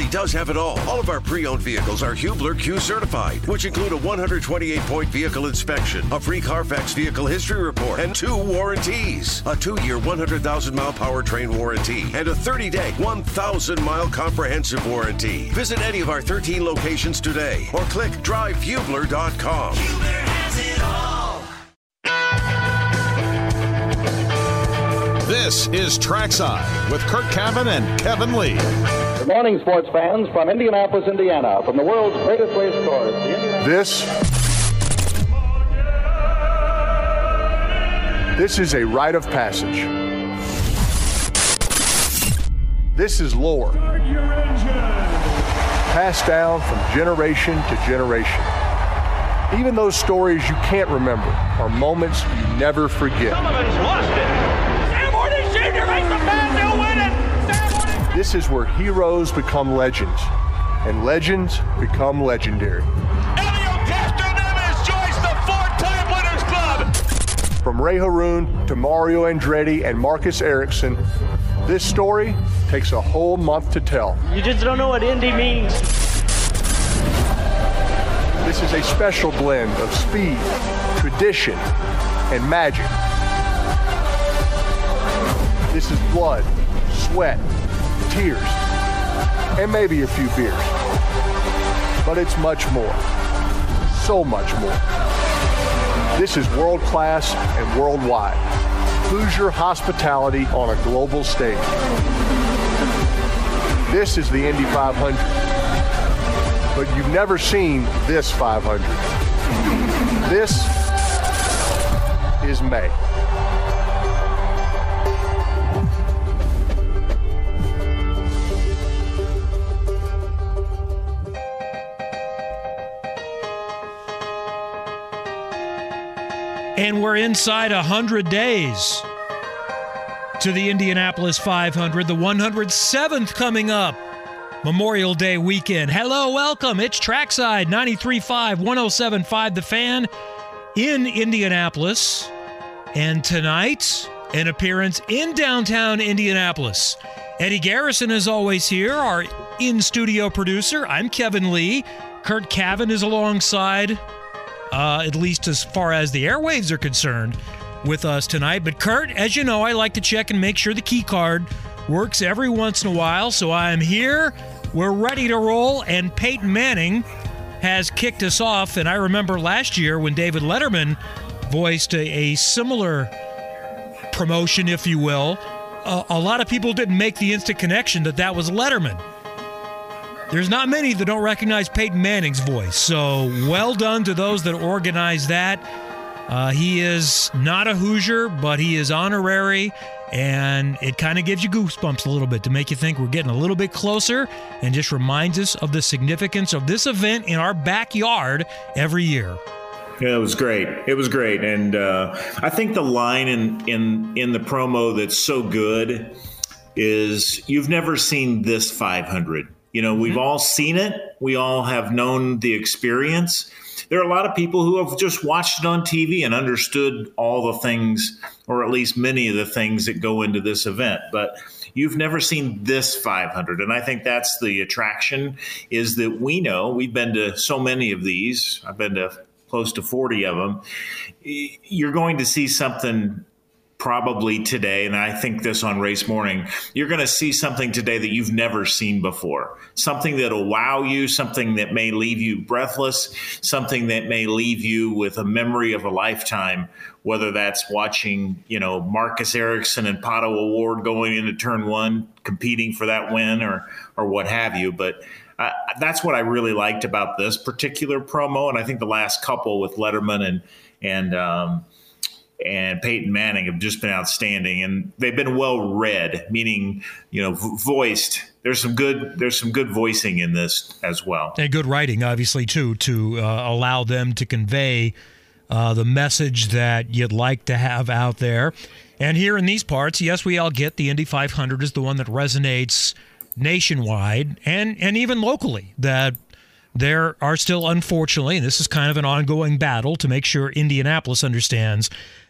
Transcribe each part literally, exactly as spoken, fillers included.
does have it all. All of our pre-owned vehicles are Hubler Q certified, which include a one hundred twenty-eight point vehicle inspection, a free Carfax vehicle history report, and two warranties. A two-year, one hundred thousand mile powertrain warranty, and a thirty-day, one thousand mile comprehensive warranty. Visit any of our thirteen locations today, or click drive hubler dot com. Hubler has it all. This is Trackside with Kurt Cavan and Kevin Lee. Good morning, sports fans, from Indianapolis, Indiana, from the world's greatest race course. This, this is a rite of passage. This is lore, passed down from generation to generation. Even those stories you can't remember are moments you never forget. Sullivan's lost it. Sam Horton Junior makes the pass, he'll win it. Sam Horton. This is where heroes become legends, and legends become legendary. Elio Castroneves joins the four-time Winners Club. From Ray Haroon to Mario Andretti and Marcus Ericsson, this story takes a whole month to tell. You just don't know what Indy means. This is a special blend of speed, tradition, and magic. This is blood, sweat, tears, and maybe a few beers. But it's much more, so much more. This is world class and worldwide. Hoosier hospitality on a global stage. This is the Indy five hundred. But you've never seen this five hundred. This is May. And we're inside one hundred days to the Indianapolis five hundred, the one hundred seventh coming up. Memorial Day weekend. Hello, welcome. It's Trackside ninety-three point five, one oh seven point five The Fan in Indianapolis. And tonight, an appearance in downtown Indianapolis. Eddie Garrison is always here, our in-studio producer. I'm Kevin Lee. Kurt Cavan is alongside, uh, at least as far as the airwaves are concerned, with us tonight. But Kurt, as you know, I like to check and make sure the key card works every once in a while, so I am here. We're ready to roll, and Peyton Manning has kicked us off. And I remember last year when David Letterman voiced a, a similar promotion, if you will, uh, a lot of people didn't make the instant connection that that was Letterman. There's not many that don't recognize Peyton Manning's voice, so well done to those that organized that. Uh, he is not a Hoosier, but he is honorary, and it kind of gives you goosebumps a little bit to make you think we're getting a little bit closer, and just reminds us of the significance of this event in our backyard every year. Yeah, it was great. It was great. And uh, I think the line in, in, in the promo that's so good is, you've never seen this five hundred. You know, we've all seen it. We all have known the experience. There are a lot of people who have just watched it on T V and understood all the things, or at least many of the things that go into this event. But you've never seen this five hundred. And I think that's the attraction, is that we know, we've been to so many of these. I've been to close to forty of them. You're going to see something probably today, and I think this on race morning, you're going to see something today that you've never seen before. Something that'll wow you, something that may leave you breathless, something that may leave you with a memory of a lifetime, whether that's watching, you know, Marcus Ericsson and Pato O'Ward going into turn one, competing for that win, or or what have you. But uh, that's what I really liked about this particular promo, and I think the last couple with Letterman and and um, and Peyton Manning have just been outstanding, and they've been well read, meaning, you know, voiced. There's some good, there's some good voicing in this as well. And good writing, obviously, too, to uh, allow them to convey uh, the message that you'd like to have out there. And here in these parts, yes, we all get the Indy five hundred is the one that resonates nationwide and, and even locally, that there are still, unfortunately, and this is kind of an ongoing battle to make sure Indianapolis understands,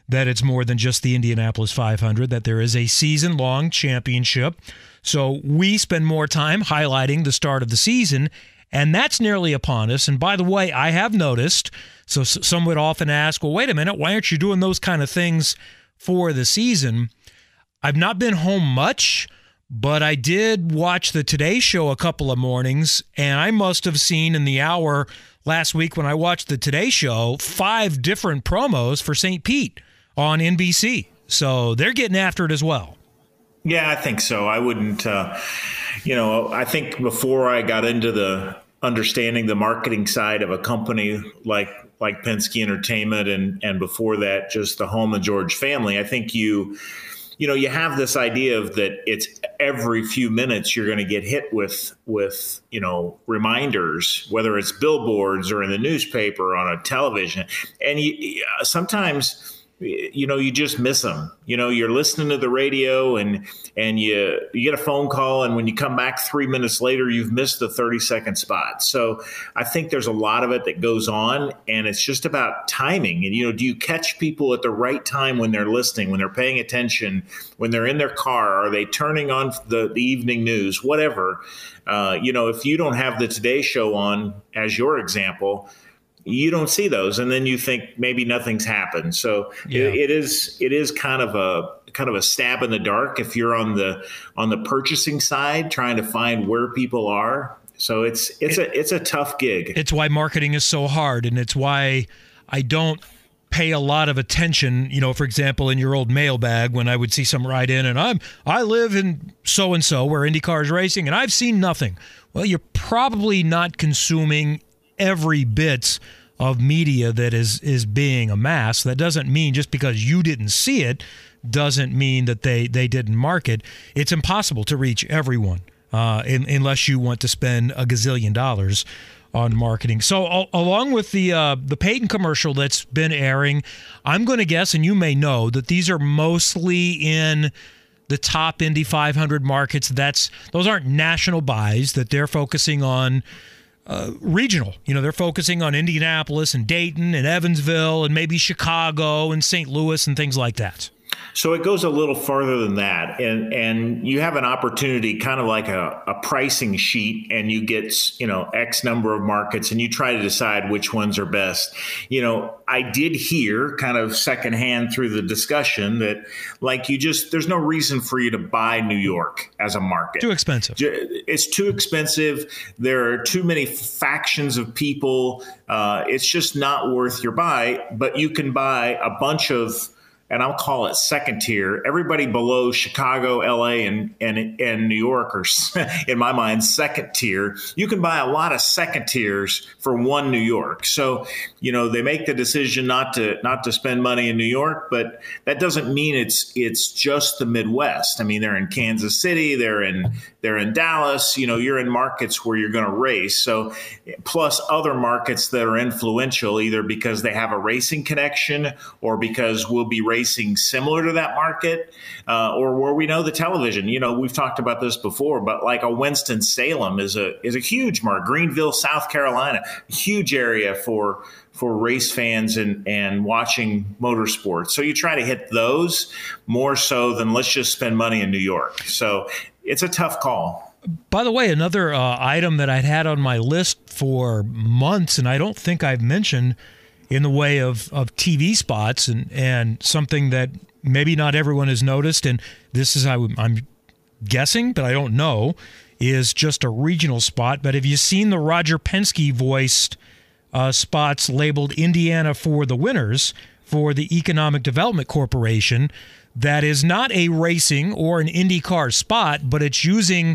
that it's more than just the Indianapolis five hundred, that there is a season-long championship. So we spend more time highlighting the start of the season, and that's nearly upon us. And by the way, I have noticed, so some would often ask, well, wait a minute, why aren't you doing those kind of things for the season? I've not been home much, but I did watch the Today Show a couple of mornings, and I must have seen in the hour last week when I watched the Today Show five different promos for Saint Pete on N B C. So they're getting after it as well. Yeah, I think so. I wouldn't, uh, you know, I think before I got into the understanding the marketing side of a company like like Penske Entertainment and, and before that, just the Home and George family, I think you, you know, you have this idea of that it's every few minutes you're going to get hit with, with, you know, reminders, whether it's billboards or in the newspaper or on a television. And you, sometimes, you know, you just miss them. You know, you're listening to the radio and and you you get a phone call, and when you come back three minutes later, you've missed the thirty second spot. So I think there's a lot of it that goes on, and it's just about timing. And, you know, do you catch people at the right time when they're listening, when they're paying attention, when they're in their car? Are they turning on the, the evening news, whatever? Uh, you know, if you don't have the Today Show on, as your example, you don't see those, and then you think maybe nothing's happened. So yeah. it, it is it is kind of a kind of a stab in the dark if you're on the on the purchasing side trying to find where people are. So it's it's it, a it's a tough gig. It's why marketing is so hard, and it's why I don't pay a lot of attention. You know, for example, in your old mailbag when I would see some write in, and I'm I live in so and so where IndyCar is racing, and I've seen nothing. Well, you're probably not consuming every bit of media that is is being amassed. That doesn't mean just because you didn't see it doesn't mean that they, they didn't market. It's impossible to reach everyone uh, in, unless you want to spend a gazillion dollars on marketing. So al- along with the uh, the Peyton commercial that's been airing, I'm going to guess, and you may know, that these are mostly in the top Indy five hundred markets. That's those aren't national buys, that they're focusing on Uh, regional. You know, they're focusing on Indianapolis and Dayton and Evansville and maybe Chicago and Saint Louis and things like that. So it goes a little farther than that. And and you have an opportunity, kind of like a, a pricing sheet, and you get, you know, X number of markets, and you try to decide which ones are best. You know, I did hear kind of secondhand through the discussion that, like, you just, there's no reason for you to buy New York as a market. Too expensive. It's too expensive. There are too many factions of people. Uh, it's just not worth your buy, but you can buy a bunch of, and I'll call it second tier. Everybody below Chicago, L A, and and and New York are, in my mind, second tier. You can buy a lot of second tiers for one New York. So, you know, they make the decision not to not to spend money in New York, but that doesn't mean it's it's just the Midwest. I mean, they're in Kansas City, they're in they're in Dallas. You know, you're in markets where you're going to race. So, plus other markets that are influential, either because they have a racing connection or because we'll be racing Racing similar to that market, uh, or where we know the television. You know, we've talked about this before, but like a Winston-Salem is a is a huge market. Greenville, South Carolina, huge area for for race fans and and watching motorsports. So you try to hit those more so than let's just spend money in New York. So it's a tough call. By the way, another uh, item that I'd had on my list for months, and I don't think I've mentioned, in the way of, of T V spots, and, and something that maybe not everyone has noticed, and this is, I w- I'm guessing, but I don't know, is just a regional spot. But have you seen the Roger Penske voiced uh, spots labeled Indiana for the Winners for the Economic Development Corporation? That is not a racing or an IndyCar spot, but it's using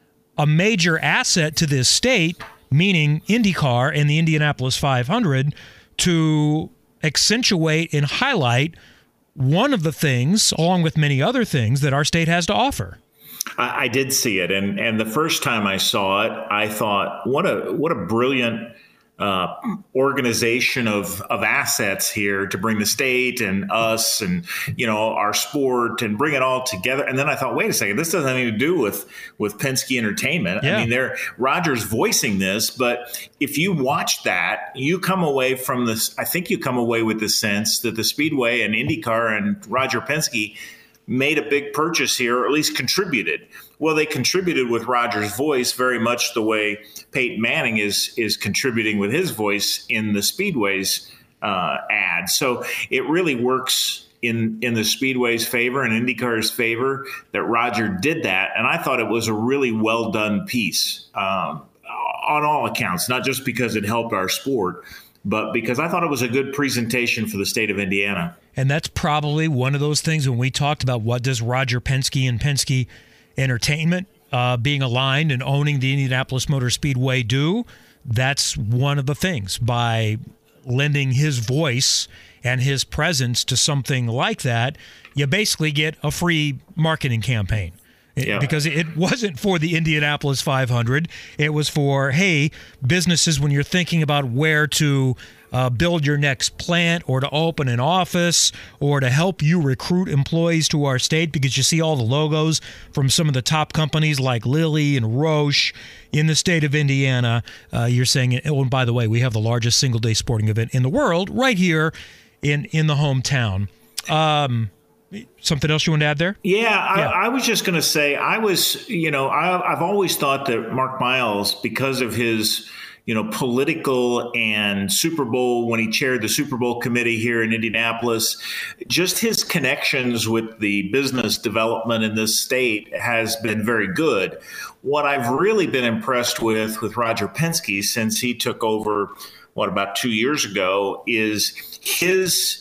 a major asset to this state, meaning IndyCar and the Indianapolis five hundred, to accentuate and highlight one of the things, along with many other things, that our state has to offer. I, I did see it, and and the first time I saw it, I thought, what a what a brilliant uh, organization of, of assets here to bring the state and us and, you know, our sport and bring it all together. And then I thought, wait a second, this doesn't have anything to do with, with Penske Entertainment. Yeah. I mean, they're Roger's voicing this, but if you watch that, you come away from this, I think you come away with the sense that the Speedway and IndyCar and Roger Penske made a big purchase here, or at least contributed. Well, they contributed with Roger's voice very much the way Peyton Manning is is contributing with his voice in the Speedway's uh, ad. So it really works in, in the Speedway's favor and IndyCar's favor that Roger did that. And I thought it was a really well done piece um, on all accounts, not just because it helped our sport, but because I thought it was a good presentation for the state of Indiana. And that's probably one of those things when we talked about what does Roger Penske and Penske Entertainment uh, being aligned and owning the Indianapolis Motor Speedway do. That's one of the things. By lending his voice and his presence to something like that, you basically get a free marketing campaign. Yeah. Because it wasn't for the Indianapolis five hundred. It was for, hey, businesses, when you're thinking about where to uh, build your next plant or to open an office or to help you recruit employees to our state, because you see all the logos from some of the top companies like Lilly and Roche in the state of Indiana. Uh, you're saying, oh, and by the way, we have the largest single-day sporting event in the world right here in, in the hometown. Um Something else you want to add there? Yeah, I, yeah. I was just going to say, I was, you know, I, I've always thought that Mark Miles, because of his, you know, political and Super Bowl, when he chaired the Super Bowl committee here in Indianapolis, just his connections with the business development in this state has been very good. What I've really been impressed with with Roger Penske since he took over, what, about two years ago, is his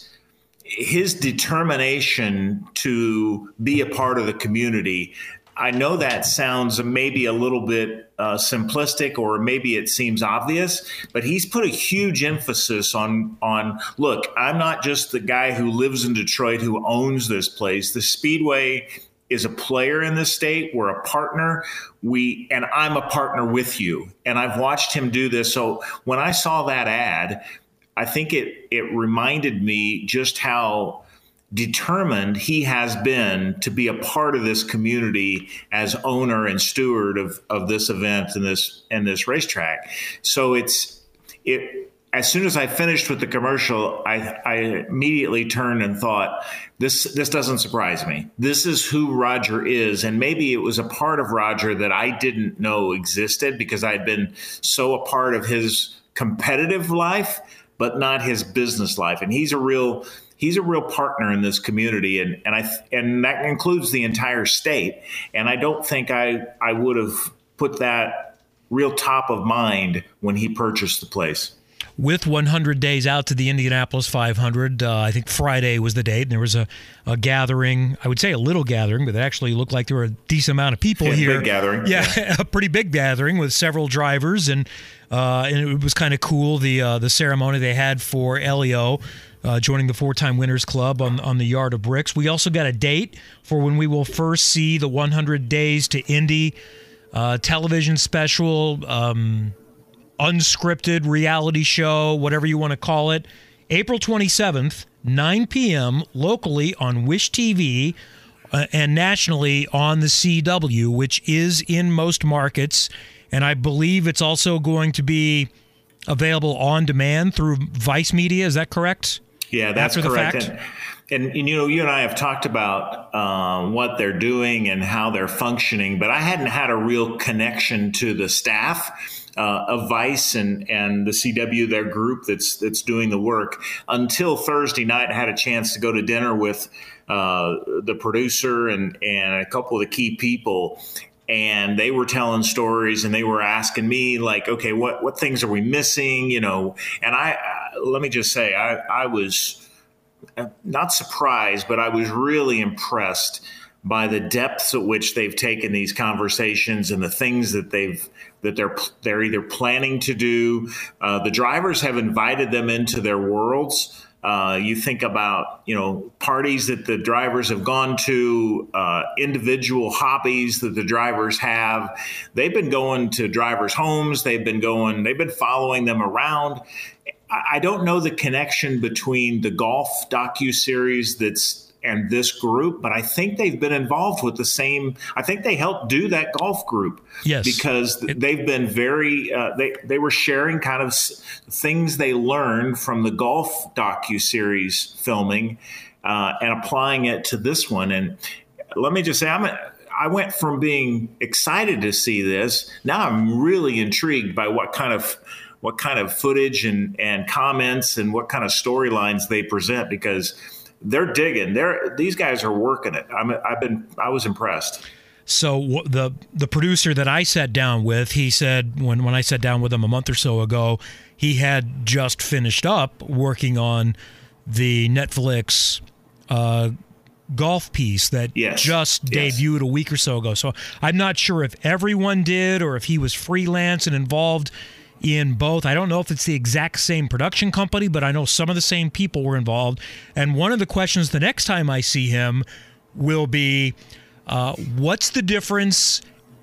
his determination to be a part of the community. I know that sounds maybe a little bit uh, simplistic, or maybe it seems obvious, but he's put a huge emphasis on, on, look, I'm not just the guy who lives in Detroit who owns this place. The Speedway is a player in this state. We're a partner. We, and I'm a partner with you. And I've watched him do this. So when I saw that ad, I think it it reminded me just how determined he has been to be a part of this community as owner and steward of, of this event and this and this racetrack. So it's it as soon as I finished with the commercial, I, I immediately turned and thought, this this doesn't surprise me. This is who Roger is. And maybe it was a part of Roger that I didn't know existed because I'd been so a part of his competitive life, but not his business life. And he's a real he's a real partner in this community, and and I and that includes the entire state. And I don't think I I would have put that real top of mind when he purchased the place. With one hundred days out to the Indianapolis five hundred, uh, I think Friday was the date, and there was a, a gathering, I would say a little gathering, but it actually looked like there were a decent amount of people yeah, here. Big gathering. Yeah, yeah, a pretty big gathering with several drivers, and uh, and it was kind of cool, the uh, the ceremony they had for Elio uh, joining the four-time Winners Club on, on the Yard of Bricks. We also got a date for when we will first see the one hundred Days to Indy uh, television special, um unscripted reality show, whatever you want to call it. April twenty-seventh, nine p.m. locally on Wish T V uh, and nationally on the C W, which is in most markets. And I believe it's also going to be available on demand through Vice Media. Is that correct? Yeah, that's After correct. The fact? And, and, and, you know, you and I have talked about um, what they're doing and how they're functioning, but I hadn't had a real connection to the staff Uh, of Vice and, and the C W, their group that's that's doing the work, until Thursday night. I had a chance to go to dinner with uh, the producer and, and a couple of the key people, and they were telling stories, and they were asking me, like, okay, what, what things are we missing, you know? And I, uh, let me just say, I, I was not surprised, but I was really impressed by the depths at which they've taken these conversations and the things that they've that they're they're either planning to do. Uh, the drivers have invited them into their worlds. Uh, you think about, you know, parties that the drivers have gone to, uh, individual hobbies that the drivers have. They've been going to drivers' homes. They've been going, they've been following them around. I don't know the connection between the golf docuseries that's and this group, but I think they've been involved with the same. I think they helped do that golf group. Yes, because it, they've been very. Uh, they they were sharing kind of things they learned from the golf docuseries filming uh, and applying it to this one. And let me just say, I'm. A, I went from being excited to see this. Now I'm really intrigued by what kind of. what kind of footage and, and comments and what kind of storylines they present, because they're digging. They're these guys are working it. I'm, I've been I was impressed. So the the producer that I sat down with, he said when when I sat down with him a month or so ago, he had just finished up working on the Netflix uh, golf piece that yes. just yes. debuted a week or so ago. So I'm not sure if everyone did or if he was freelance and involved in both. I don't know if it's the exact same production company, but I know some of the same people were involved. And one of the questions the next time I see him will be, uh, what's the difference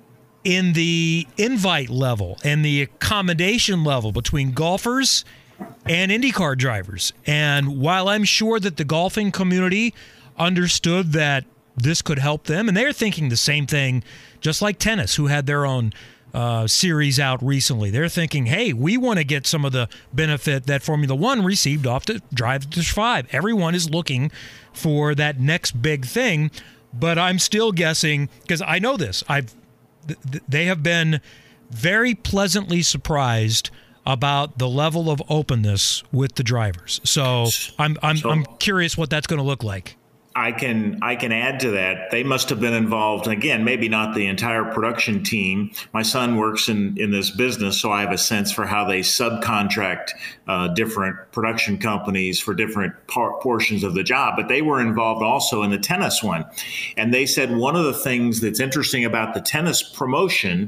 in the invite level and the accommodation level between golfers and IndyCar drivers? And while I'm sure that the golfing community understood that this could help them, and they're thinking the same thing, just like tennis, who had their own Uh, series out recently. They're thinking, hey, we want to get some of the benefit that Formula One received off to Drive to Survive. Everyone is looking for that next big thing, but I'm still guessing, because I know this. I've th- they have been very pleasantly surprised about the level of openness with the drivers. So I'm I'm so, I'm curious what that's going to look like. I can I can add to that. They must have been involved. Again, maybe not the entire production team. My son works in, in this business, so I have a sense for how they subcontract uh, different production companies for different par- portions of the job. But they were involved also in the tennis one. And they said one of the things that's interesting about the tennis promotion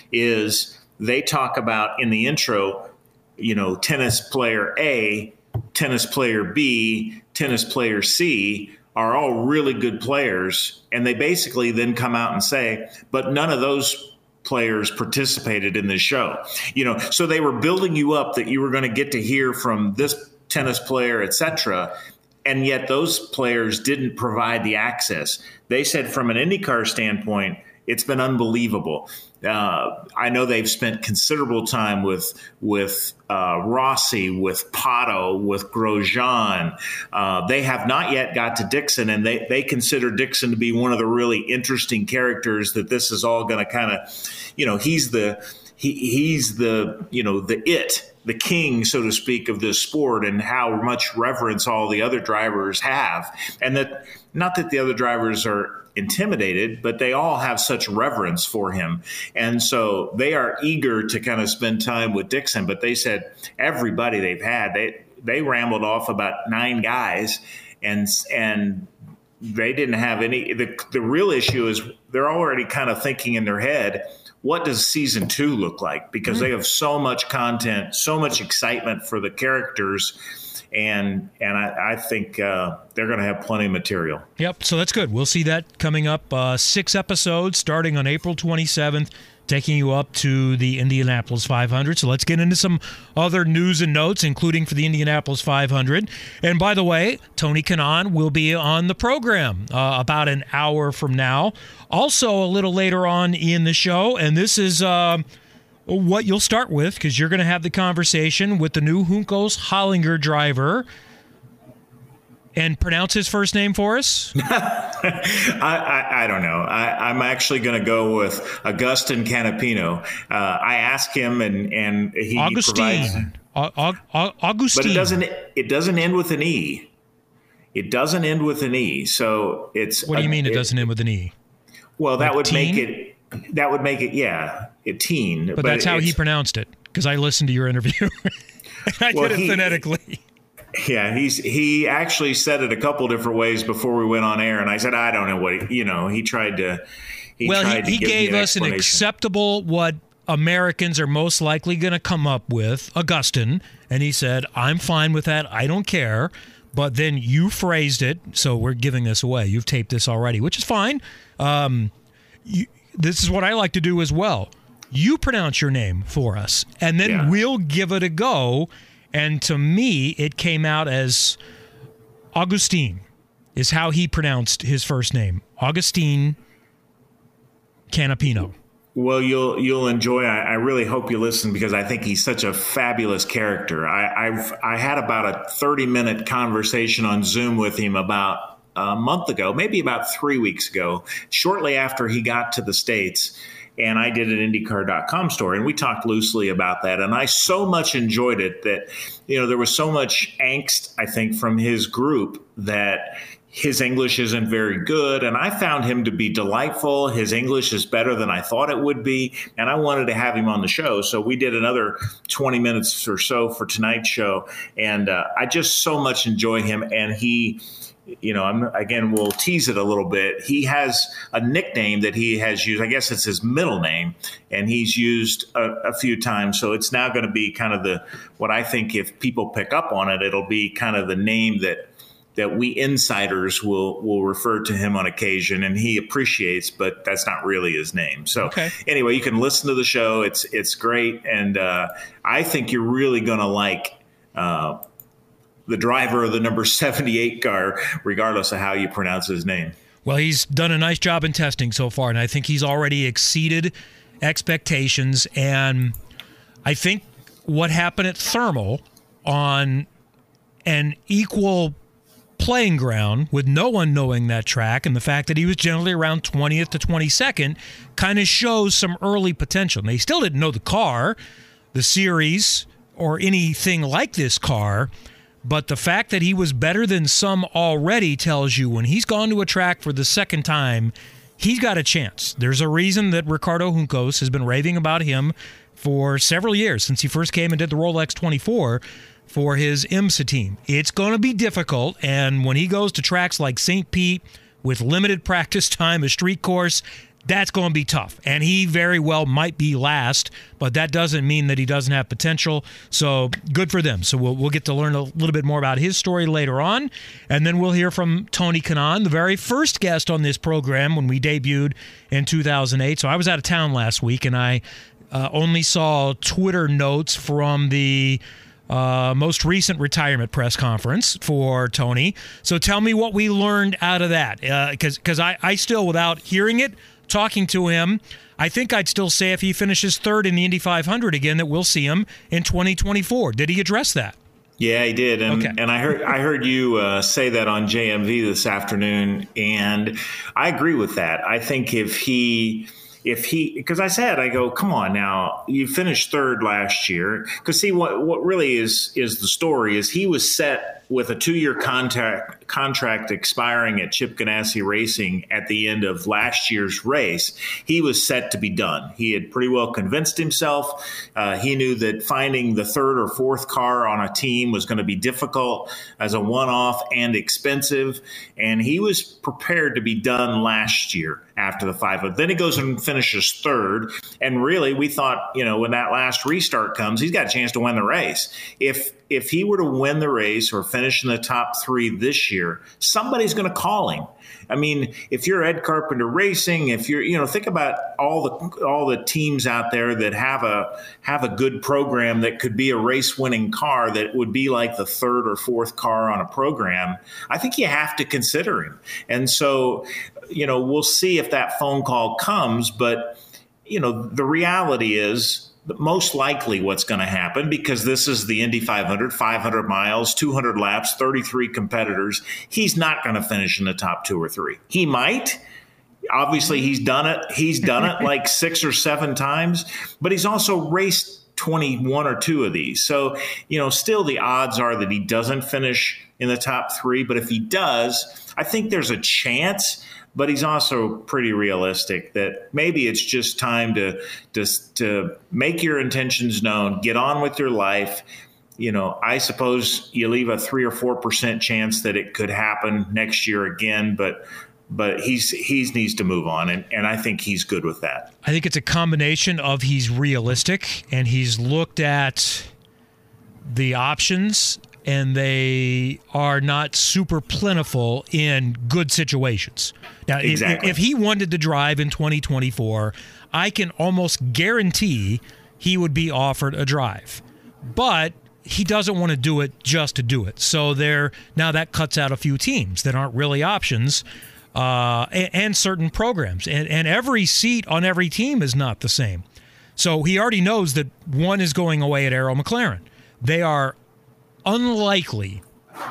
is they talk about in the intro, you know, tennis player A, tennis player B, tennis player C are all really good players, and they basically then come out and say, but none of those players participated in this show. You know, so they were building you up that you were going to get to hear from this tennis player, et cetera, and yet those players didn't provide the access. They said from an IndyCar standpoint, it's been unbelievable. Uh, I know they've spent considerable time with with uh, Rossi, with Pato, with Grosjean. Uh, they have not yet got to Dixon, and they, they consider Dixon to be one of the really interesting characters that this is all going to kind of, you know, he's the he he's the, you know, the it, the king, so to speak, of this sport, and how much reverence all the other drivers have. And that not that the other drivers are intimidated, but they all have such reverence for him. And so they are eager to kind of spend time with Dixon. But they said everybody they've had, they they rambled off about nine guys, and and they didn't have any. The, the real issue is they're already kind of thinking in their head, what does season two look like? Because mm-hmm. they have so much content, so much excitement for the characters. And and I, I think uh, they're going to have plenty of material. Yep, so that's good. We'll see that coming up. Uh, six episodes starting on April twenty-seventh, taking you up to the Indianapolis five hundred. So let's get into some other news and notes, including for the Indianapolis five hundred. And by the way, Tony Kanaan will be on the program uh, about an hour from now. Also a little later on in the show, and this is... Uh, what you'll start with, because you're going to have the conversation with the new Juncos Hollinger driver. And pronounce his first name for us? I, I, I don't know. I, I'm actually going to go with Agustin Canapino. Uh, I asked him, and, and he Augustine. provides... Aug, Aug, Augustine. But it doesn't, it doesn't end with an E. It doesn't end with an E. So it's... What do you mean it, it doesn't end with an E? Well, that like would teen? make it... That would make it, yeah, a teen. But, but that's how he pronounced it, because I listened to your interview. and I well, did it he, phonetically. Yeah, he's he actually said it a couple different ways before we went on air, and I said, I don't know what, he, you know, he tried to he Well, tried he, to he gave an us an acceptable, what Americans are most likely going to come up with, Augustine, and he said, I'm fine with that, I don't care. but then you phrased it, so we're giving this away. You've taped this already, which is fine. Um, you, this is what I like to do as well. You pronounce your name for us, and then yeah. we'll give it a go. And to me, it came out as Augustine is how he pronounced his first name. Augustine Canapino. Well, you'll you'll enjoy. I, I really hope you listen because I think he's such a fabulous character. I I've, I had about a thirty minute conversation on Zoom with him about a month ago, maybe about three weeks ago, shortly after he got to the States. And I did an IndyCar dot com story, and we talked loosely about that. And I so much enjoyed it that, you know, there was so much angst, I think, from his group that his English isn't very good. And I found him to be delightful. His English is better than I thought it would be. And I wanted to have him on the show. So we did another twenty minutes or so for tonight's show. And uh, I just so much enjoy him. And he, you know, I'm, again, we'll tease it a little bit. He has a nickname that he has used. I guess it's his middle name, and he's used a, a few times. So it's now going to be kind of the, what I think if people pick up on it, it'll be kind of the name that that we insiders will will refer to him on occasion, and he appreciates, but that's not really his name. So okay. Anyway, you can listen to the show. It's it's great, and uh, I think you're really going to like uh, the driver of the number seventy-eight car, regardless of how you pronounce his name. Well, he's done a nice job in testing so far, and I think he's already exceeded expectations. And I think what happened at Thermal on an equal playing ground with no one knowing that track, and the fact that he was generally around twentieth to twenty-second kind of shows some early potential. And they still didn't know the car, the series, or anything like this car, but the fact that he was better than some already tells you when he's gone to a track for the second time, he's got a chance. There's a reason that Ricardo Juncos has been raving about him for several years, since he first came and did the Rolex twenty-four for his IMSA team. It's going to be difficult, and when he goes to tracks like Saint Pete with limited practice time, a street course, that's going to be tough. And he very well might be last, but that doesn't mean that he doesn't have potential. So good for them. So we'll we'll get to learn a little bit more about his story later on, and then we'll hear from Tony Kanaan, the very first guest on this program when we debuted in two thousand eight. So I was out of town last week, and I uh, only saw Twitter notes from the Uh, most recent retirement press conference for Tony. So tell me what we learned out of that. Because uh, because I, I still, without hearing it, talking to him, I think I'd still say if he finishes third in the Indy five hundred again, that we'll see him in twenty twenty-four. Did he address that? Yeah, he did. And, okay. and I heard I heard you uh, say that on J M V this afternoon, and I agree with that. I think if he... If he, because I said, I go, come on now, you finished third last year. Because see, what what really is is the story is he was set with a two-year contract contract expiring at Chip Ganassi Racing at the end of last year's race. He was set to be done. He had pretty well convinced himself. Uh, he knew that finding the third or fourth car on a team was going to be difficult as a one-off and expensive. And he was prepared to be done last year after the five hundred. Then he goes and finishes third. And really, we thought, you know, when that last restart comes, he's got a chance to win the race. If if he were to win the race or finish in the top three this year, somebody's going to call him. I mean, if you're Ed Carpenter Racing, if you're, you know, think about all the all the teams out there that have a have a good program that could be a race-winning car that would be like the third or fourth car on a program. I think you have to consider him. And so, you know, we'll see if that phone call comes. But, you know, the reality is, most likely what's going to happen, because this is the Indy five hundred, five hundred miles, two hundred laps, thirty-three competitors, he's not going to finish in the top two or three. He might. Obviously, he's done it. He's done it like six or seven times, but he's also raced twenty-one or two of these. So, you know, still the odds are that he doesn't finish in the top three. But if he does, I think there's a chance. But he's also pretty realistic that maybe it's just time to, to to make your intentions known, get on with your life. You know, I suppose you leave a three or four percent chance that it could happen next year again, but but he's he's needs to move on, and, and I think he's good with that. I think it's a combination of he's realistic and he's looked at the options and they are not super plentiful in good situations. Now, exactly. if, if he wanted to drive in twenty twenty-four, I can almost guarantee he would be offered a drive. But he doesn't want to do it just to do it. So there now that cuts out a few teams that aren't really options, uh, and, and certain programs. And, and every seat on every team is not the same. So he already knows that one is going away at Arrow McLaren. They are unlikely.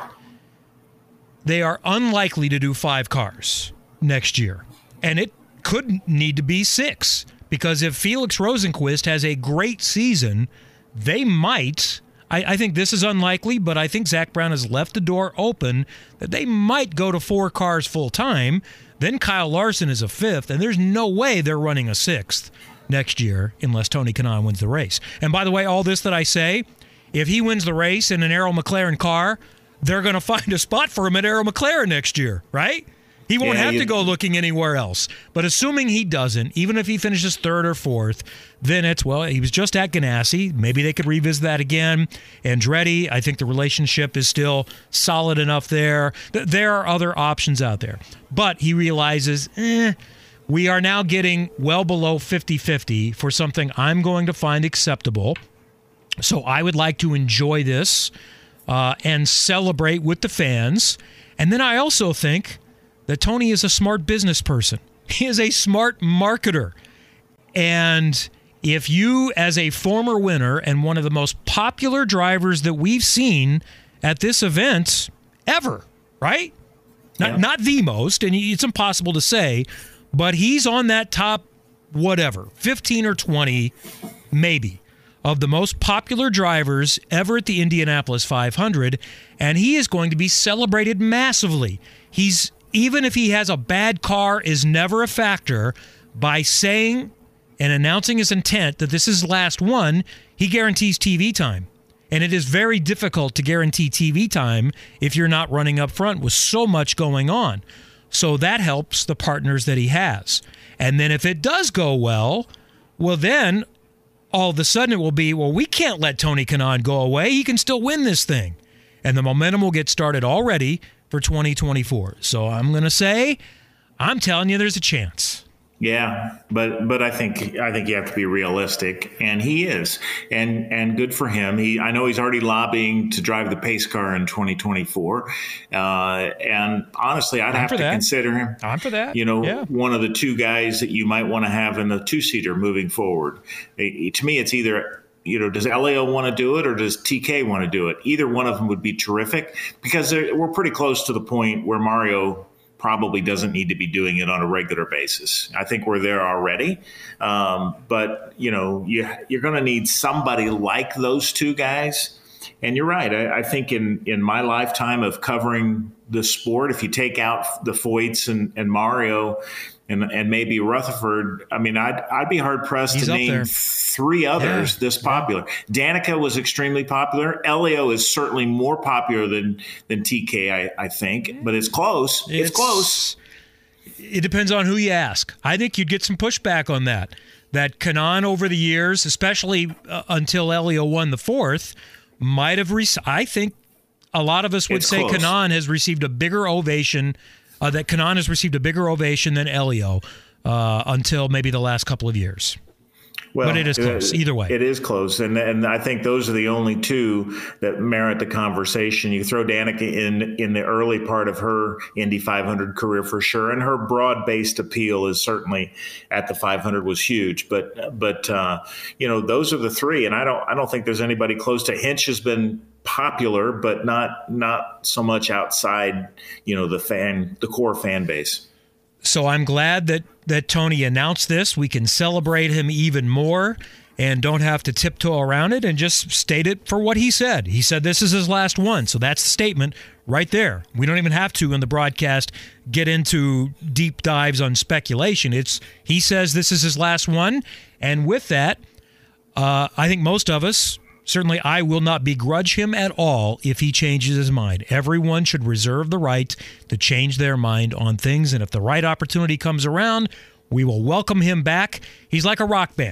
They are unlikely to do five cars next year. And it could need to be six. Because if Felix Rosenqvist has a great season, they might... I, I think this is unlikely, but I think Zach Brown has left the door open that they might go to four cars full-time. Then Kyle Larson is a fifth, and there's no way they're running a sixth next year unless Tony Kanaan wins the race. And by the way, all this that I say, if he wins the race in an Arrow McLaren car, they're going to find a spot for him at Arrow McLaren next year, right? He won't yeah, have you, to go looking anywhere else. But assuming he doesn't, even if he finishes third or fourth, then it's, well, he was just at Ganassi. Maybe they could revisit that again. Andretti, I think the relationship is still solid enough there. There are other options out there. But he realizes, eh, we are now getting well below fifty-fifty for something I'm going to find acceptable. So I would like to enjoy this uh, and celebrate with the fans. And then I also think that Tony is a smart business person. He is a smart marketer. And if you, as a former winner and one of the most popular drivers that we've seen at this event ever, right? Not, yeah. not the most, and it's impossible to say, but he's on that top, whatever, fifteen or twenty, maybe, of the most popular drivers ever at the Indianapolis five hundred, and he is going to be celebrated massively. He's Even if he has a bad car, is never a factor. By saying and announcing his intent that this is his last one, he guarantees T V time. And it is very difficult to guarantee T V time if you're not running up front with so much going on. So that helps the partners that he has. And then if it does go well, well then all of a sudden it will be, well, we can't let Tony Kanaan go away. He can still win this thing. And the momentum will get started already for twenty twenty-four. So I'm going to say, I'm telling you there's a chance. Yeah, but but I think I think you have to be realistic, and he is, and and good for him. He I know he's already lobbying to drive the pace car in twenty twenty-four, uh, and honestly, I'd I'm have to that. consider him. I'm for that. You know, yeah. one of the two guys that you might want to have in the two-seater moving forward. It, to me, it's either, you know, does Elio want to do it or does T K want to do it? Either one of them would be terrific, because we're pretty close to the point where Mario probably doesn't need to be doing it on a regular basis. I think we're there already. Um, but, you know, you, you're going to need somebody like those two guys. And you're right. I, I think in, in my lifetime of covering the sport, if you take out the Foyts and, and Mario and, and maybe Rutherford, I mean, I'd, I'd be hard pressed He's to up name there. three others Yeah. this popular. Danica was extremely popular. Elio is certainly more popular than, than T K, I, I think, but it's close. It's, it's close. It depends on who you ask. I think you'd get some pushback on that. That Kanaan over the years, especially uh, until Elio won the fourth, might have, re- I think a lot of us would It's say close. Kanaan has received a bigger ovation, uh, that Kanaan has received a bigger ovation than Elio uh, until maybe the last couple of years. Well, but it is close, uh, either way. It is close, and and I think those are the only two that merit the conversation. You throw Danica in in the early part of her Indy five hundred career for sure, and her broad-based appeal is certainly at the five hundred was huge. But but uh, you know, those are the three, and I don't I don't think there's anybody close to. Hinch has been popular, but not not so much outside, you know, the fan the core fan base. So I'm glad that, that Tony announced this. We can celebrate him even more and don't have to tiptoe around it and just state it for what he said. He said this is his last one. So that's the statement right there. We don't even have to in the broadcast get into deep dives on speculation. It's he says this is his last one. And with that, uh, I think most of us, certainly I will not begrudge him at all if he changes his mind. Everyone should reserve the right to change their mind on things, and if the right opportunity comes around, we will welcome him back. He's like a rock band.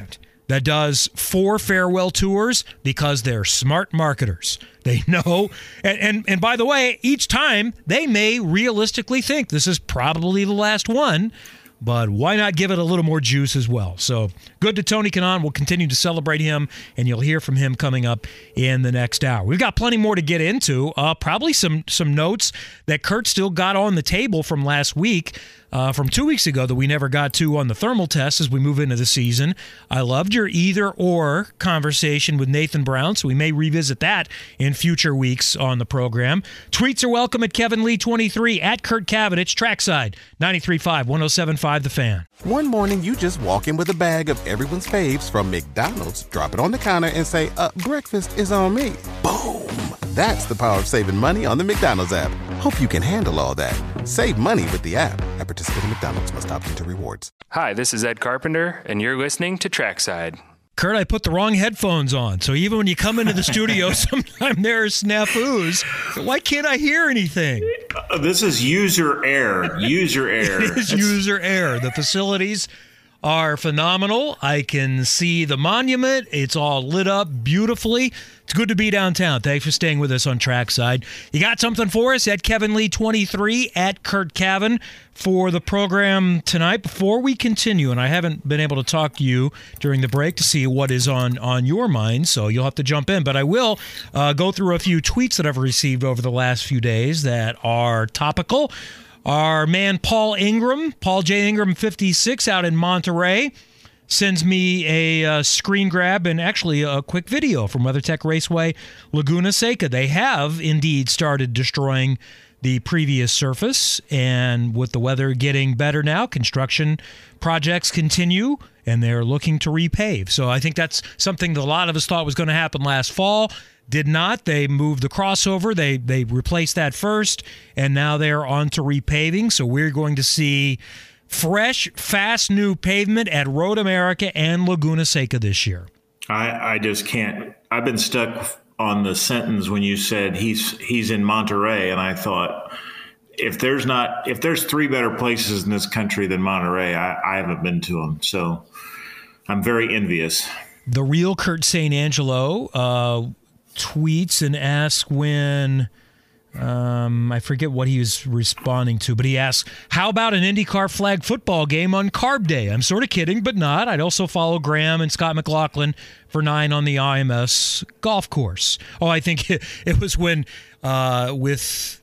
that does four farewell tours because they're smart marketers. They know. And, and, and by the way, each time they may realistically think this is probably the last one, but why not give it a little more juice as well? So good to Tony Kanaan. We'll continue to celebrate him, and you'll hear from him coming up in the next hour. We've got plenty more to get into. Uh, probably some some notes that Kurt still got on the table from last week, uh, from two weeks ago that we never got to on the thermal test as we move into the season. I loved your either-or conversation with Nathan Brown, so we may revisit that in future weeks on the program. Tweets are welcome at Kevin Lee twenty-three, at Kurt Cavan. It's Trackside, ninety-three point five, one oh seven point five The Fan. One morning, you just walk in with a bag of everyone's faves from McDonald's, drop it on the counter, and say, uh, breakfast is on me. Boom! That's the power of saving money on the McDonald's app. Hope you can handle all that. Save money with the app. At participating McDonald's, must opt into rewards. Hi, this is Ed Carpenter, and you're listening to Trackside. Kurt, I put the wrong headphones on, so even when you come into the studio, sometimes there are snafus. So why can't I hear anything? Uh, this is user error. User error. It is user error. The facilities are phenomenal. I can see the monument. It's all lit up beautifully. It's good to be downtown. Thanks for staying with us on Trackside. You got something for us at Kevin Lee twenty-three, at Kurt Cavan for the program tonight. Before we continue, and I haven't been able to talk to you during the break to see what is on, on your mind, so you'll have to jump in. But I will uh, go through a few tweets that I've received over the last few days that are topical. Our man Paul Ingram, Paul J. Ingram fifty-six out in Monterey, sends me a uh, screen grab and actually a quick video from WeatherTech Raceway, Laguna Seca. They have indeed started destroying the previous surface, and with the weather getting better now, construction projects continue, and they're looking to repave. So I think that's something that a lot of us thought was going to happen last fall. Did not. They moved the crossover. They they replaced that first, and now they're on to repaving. So we're going to see fresh, fast new pavement at Road America and Laguna Seca this year. I, I just can't. I've been stuck on the sentence when you said he's he's in Monterey, and I thought, if there's not if there's three better places in this country than Monterey, I, I haven't been to them. So I'm very envious. The real Kurt Saint Angelo uh, tweets and asks when, um, I forget what he was responding to, but he asks, how about an IndyCar flag football game on Carb Day? I'm sort of kidding, but not. I'd also follow Graham and Scott McLaughlin for nine on the I M S golf course. Oh, I think it, it was when, uh, with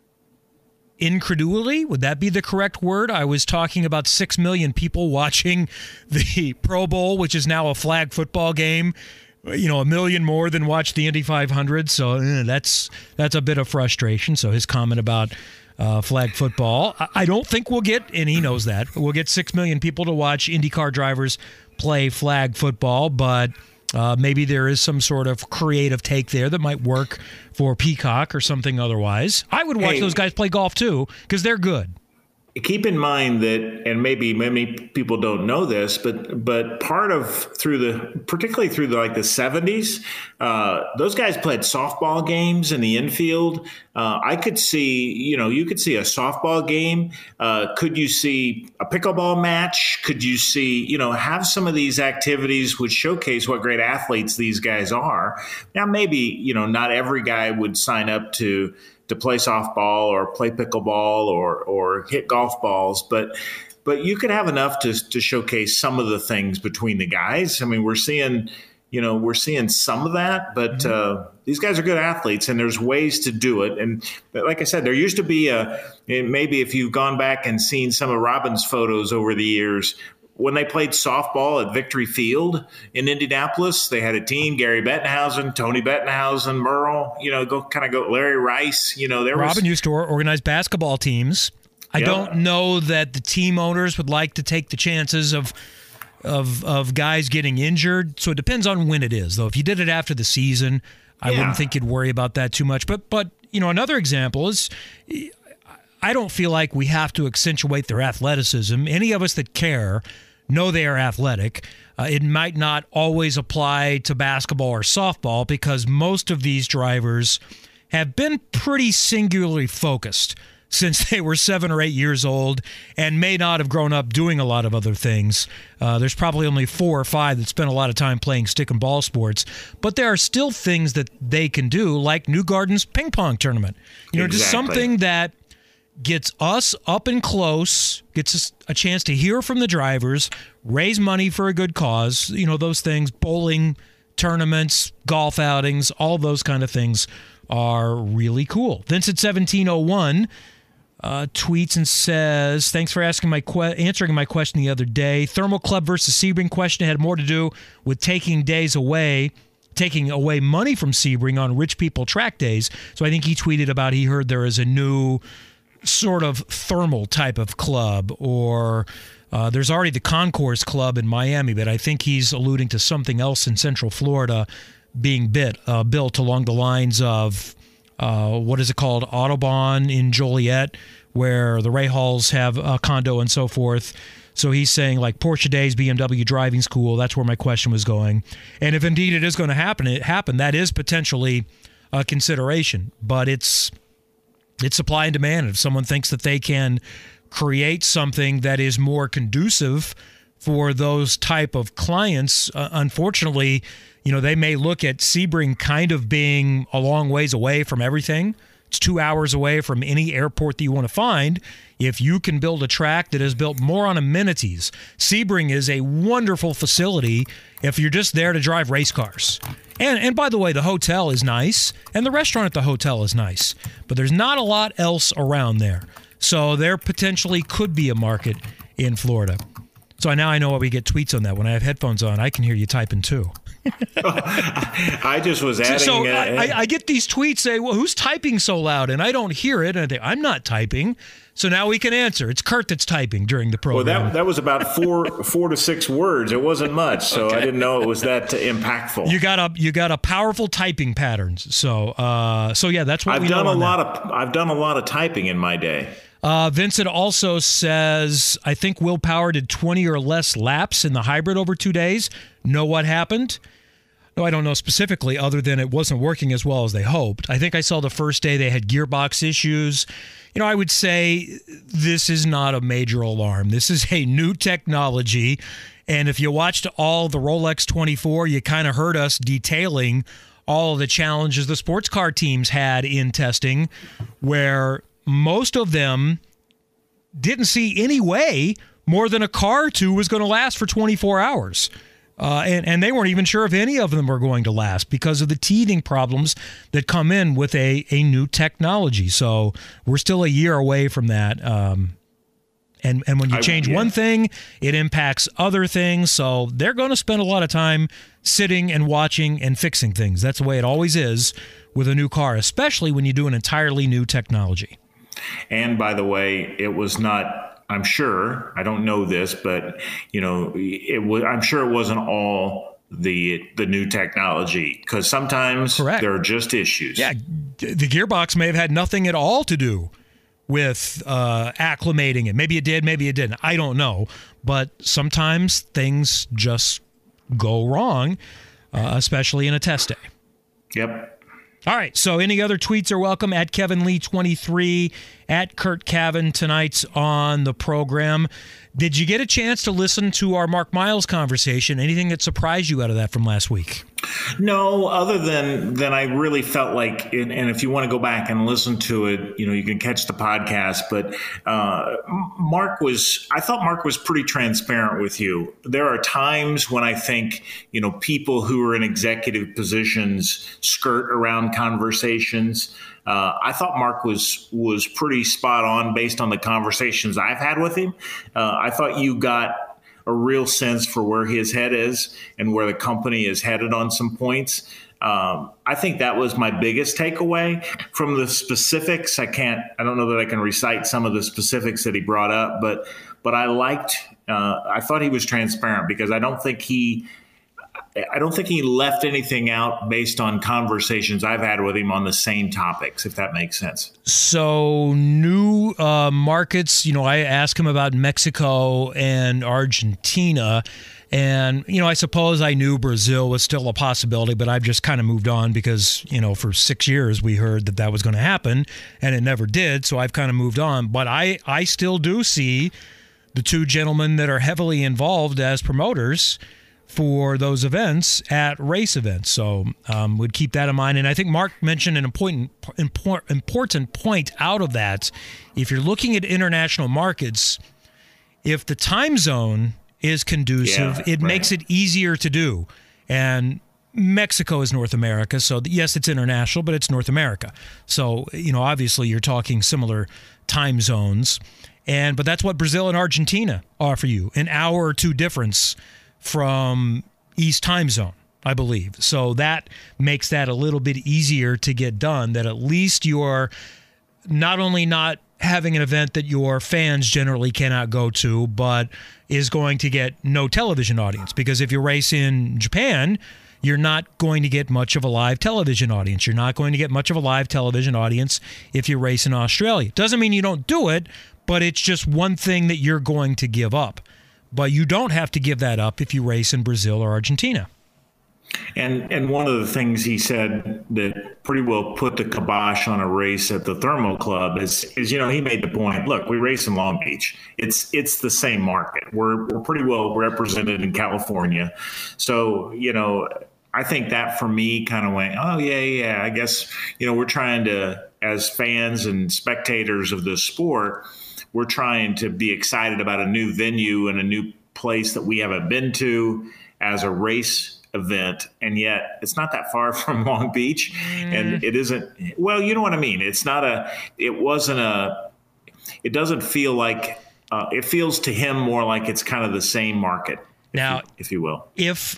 incredulity, would that be the correct word? I was talking about six million people watching the Pro Bowl, which is now a flag football game. You know, a million more than watch the Indy five hundred, so eh, that's that's a bit of frustration. So his comment about uh, flag football, I, I don't think we'll get, and he knows that, we'll get six million people to watch IndyCar drivers play flag football, but uh, maybe there is some sort of creative take there that might work for Peacock or something otherwise. I would watch hey, those guys play golf too, because they're good. Keep in mind that, and maybe many people don't know this, but but part of through the, particularly through the, like the seventies, uh, those guys played softball games in the infield. Uh, I could see, you know, you could see a softball game. Uh, could you see a pickleball match? Could you see, you know, have some of these activities which showcase what great athletes these guys are? Now, maybe, you know, not every guy would sign up to to play softball or play pickleball or or hit golf balls, but but you could have enough to to showcase some of the things between the guys. I mean, we're seeing, you know, we're seeing some of that, but mm-hmm. uh, these guys are good athletes, and there's ways to do it. And like I said, there used to be a, maybe if you've gone back and seen some of Robin's photos over the years, when they played softball at Victory Field in Indianapolis, they had a team: Gary Bettenhausen, Tony Bettenhausen, Merle. You know, go kind of go Larry Rice. You know, there was Robin used to organize basketball teams. I yeah. don't know that the team owners would like to take the chances of of of guys getting injured. So it depends on when it is, though. If you did it after the season, I yeah. wouldn't think you'd worry about that too much. But but you know, another example is, I don't feel like we have to accentuate their athleticism. Any of us that care know they are athletic. Uh, it might not always apply to basketball or softball because most of these drivers have been pretty singularly focused. since they were seven or eight years old and may not have grown up doing a lot of other things. Uh, there's probably only four or five that spend a lot of time playing stick and ball sports, but there are still things that they can do, like New Garden's ping pong tournament. You know, exactly. just something that gets us up and close, gets us a chance to hear from the drivers, raise money for a good cause, you know, those things, bowling tournaments, golf outings, all those kind of things are really cool. Vincent seventeen oh one uh, tweets and says, thanks for asking my que- answering my question the other day. Thermal Club versus Sebring question had more to do with taking days away, taking away money from Sebring on rich people track days. So I think he tweeted about he heard there is a new sort of thermal type of club, or uh, there's already the Concourse Club in Miami, but I think he's alluding to something else in Central Florida being bit, uh, built along the lines of, uh, what is it called, Audubon in Joliet, where the Rahalls have a condo and so forth. So he's saying like Porsche Days, B M W driving school. That's where my question was going. And if indeed it is going to happen, it happen, that is potentially a consideration, but it's it's supply and demand. If someone thinks that they can create something that is more conducive for those type of clients, uh, unfortunately, you know, they may look at Sebring kind of being a long ways away from everything. It's two hours away from any airport that you want to find. If you can build a track that is built more on amenities, Sebring is a wonderful facility if you're just there to drive race cars. And and by the way, the hotel is nice, and the restaurant at the hotel is nice, but there's not a lot else around there. So there potentially could be a market in Florida. So now I know why we get tweets on that. When I have headphones on, I can hear you typing too. I just was adding. So, so uh, I, I get these tweets saying, well, who's typing so loud? And I don't hear it. And I think, I'm not typing. So now we can answer. It's Kurt that's typing during the program. Well, that that was about four four to six words. It wasn't much, so okay. I didn't know it was that impactful. You got a you got a powerful typing patterns. So uh, so yeah, that's what I've we done know a on lot that. of I've done a lot of typing in my day. Uh, Vincent also says, I think Will Power did twenty or less laps in the hybrid over two days. Know what happened? No, I don't know specifically, other than it wasn't working as well as they hoped. I think I saw the first day they had gearbox issues. You know, I would say this is not a major alarm. This is a new technology. And if you watched all the Rolex twenty-four, you kind of heard us detailing all of the challenges the sports car teams had in testing, where most of them didn't see any way more than a car or two was going to last for twenty-four hours. Uh, and, and they weren't even sure if any of them were going to last because of the teething problems that come in with a, a new technology. So we're still a year away from that. Um, and, and when you change I, yeah. one thing, it impacts other things. So they're going to spend a lot of time sitting and watching and fixing things. That's the way it always is with a new car, especially when you do an entirely new technology. And by the way, it was not... I'm sure, I don't know this, but you know, it was, I'm sure it wasn't all the the new technology, because sometimes Correct. There are just issues. Yeah, the gearbox may have had nothing at all to do with uh, acclimating it. Maybe it did, maybe it didn't. I don't know. But sometimes things just go wrong, uh, especially in a test day. Yep. All right, so any other tweets are welcome at Kevin Lee twenty-three, at Kurt Cavan tonight's on the program. Did you get a chance to listen to our Mark Miles conversation? Anything that surprised you out of that from last week? No, other than than I really felt like, and, and if you want to go back and listen to it, you know, you can catch the podcast. But uh, Mark was, I thought Mark was pretty transparent with you. There are times when I think, you know, people who are in executive positions skirt around conversations. Uh, I thought Mark was was pretty spot on based on the conversations I've had with him. Uh, I thought you got a real sense for where his head is and where the company is headed on some points. Um, I think that was my biggest takeaway from the specifics. I can't, I don't know that I can recite some of the specifics that he brought up, but, but I liked, uh, I thought he was transparent, because I don't think he, I don't think he left anything out based on conversations I've had with him on the same topics, if that makes sense. So new uh, markets, you know, I asked him about Mexico and Argentina. And, you know, I suppose I knew Brazil was still a possibility, but I've just kind of moved on because, you know, for six years we heard that that was going to happen and it never did. So I've kind of moved on. But I, I still do see the two gentlemen that are heavily involved as promoters for those events at race events. So um, would keep that in mind. And I think Mark mentioned an important, important, important point out of that. If you're looking at international markets, if the time zone is conducive, yeah, it right. makes it easier to do. And Mexico is North America, so yes, it's international, but it's North America. So, you know, obviously you're talking similar time zones. And but that's what Brazil and Argentina offer you, an hour or two difference from East time zone, I believe. So that makes that a little bit easier to get done, that at least you're not only not having an event that your fans generally cannot go to, but is going to get no television audience. Because if you race in Japan, you're not going to get much of a live television audience. You're not going to get much of a live television audience if you race in Australia. Doesn't mean you don't do it, but it's just one thing that you're going to give up. But you don't have to give that up if you race in Brazil or Argentina. And and one of the things he said that pretty well put the kibosh on a race at the Thermo Club is, is you know, he made the point, look, we race in Long Beach. It's it's the same market. We're, we're pretty well represented in California. So, you know, I think that for me kind of went, oh, yeah, yeah, I guess, you know, we're trying to, as fans and spectators of the sport, we're trying to be excited about a new venue and a new place that we haven't been to as a race event. And yet it's not that far from Long Beach. Mm. And it isn't, well, you know what I mean? It's not a, it wasn't a, it doesn't feel like, uh, it feels to him more like it's kind of the same market. Now, if you, if you will. If,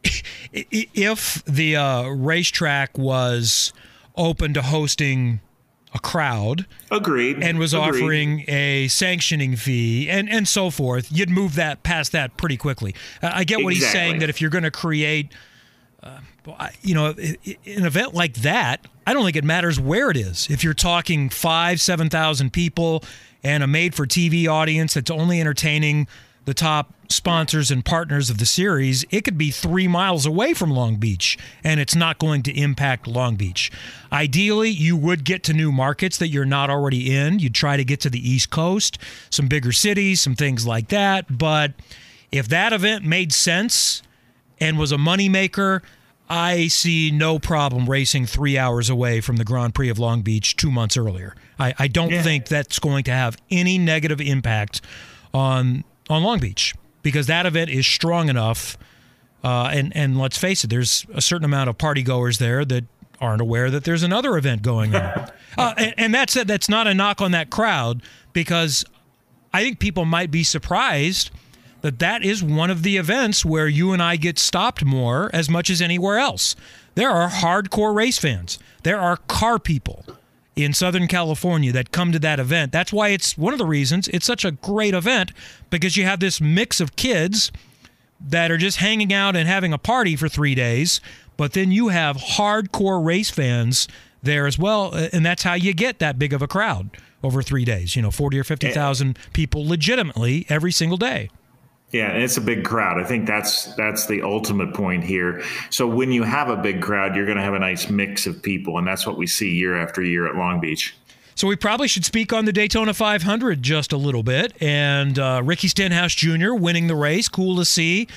if the uh, racetrack was open to hosting a crowd, agreed, and was agreed. offering a sanctioning fee and, and so forth, you'd move that past that pretty quickly. Uh, I get what exactly. he's saying, that if you're going to create, uh, you know, an event like that, I don't think it matters where it is. If you're talking five, seven thousand people and a made-for-T V audience that's only entertaining the top sponsors and partners of the series, it could be three miles away from Long Beach, and it's not going to impact Long Beach. Ideally, you would get to new markets that you're not already in. You'd try to get to the East Coast, some bigger cities, some things like that. But if that event made sense and was a moneymaker, I see no problem racing three hours away from the Grand Prix of Long Beach two months earlier. I, I don't yeah. think that's going to have any negative impact on on Long Beach, because that event is strong enough. Uh, and, and let's face it, there's a certain amount of party goers there that aren't aware that there's another event going on. uh, and, and that's it. That's not a knock on that crowd, because I think people might be surprised that that is one of the events where you and I get stopped more as much as anywhere else. There are hardcore race fans. There are car people in Southern California that come to that event. That's why it's one of the reasons it's such a great event, because you have this mix of kids that are just hanging out and having a party for three days, but then you have hardcore race fans there as well, and that's how you get that big of a crowd over three days. You know, forty or fifty thousand people legitimately every single day. Yeah, and it's a big crowd. I think that's that's the ultimate point here. So when you have a big crowd, you're going to have a nice mix of people, and that's what we see year after year at Long Beach. So we probably should speak on the Daytona five hundred just a little bit. And uh, Ricky Stenhouse Junior winning the race. Cool to see.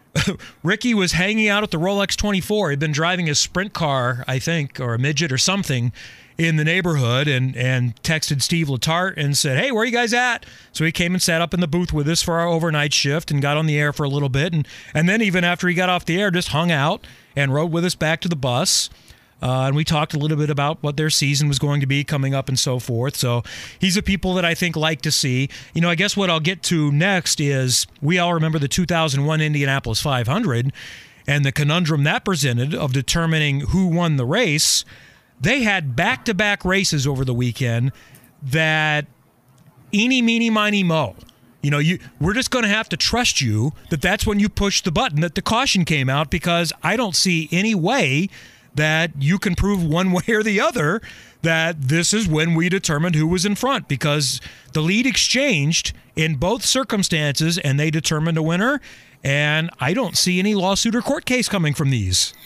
Ricky was hanging out at the Rolex twenty-four. He'd been driving a sprint car, I think, or a midget or something, in the neighborhood, and and texted Steve Letarte and said, hey, where are you guys at? So he came and sat up in the booth with us for our overnight shift and got on the air for a little bit. And, and then even after he got off the air, just hung out and rode with us back to the bus. Uh, and we talked a little bit about what their season was going to be coming up and so forth. So he's a people that I think like to see. You know, I guess what I'll get to next is we all remember the two thousand one Indianapolis five hundred and the conundrum that presented of determining who won the race. They had back-to-back races over the weekend that eeny, meeny, miny, mo. You know, you we're just going to have to trust you that that's when you push the button that the caution came out, because I don't see any way that you can prove one way or the other that this is when we determined who was in front, because the lead exchanged in both circumstances and they determined a winner. And I don't see any lawsuit or court case coming from these.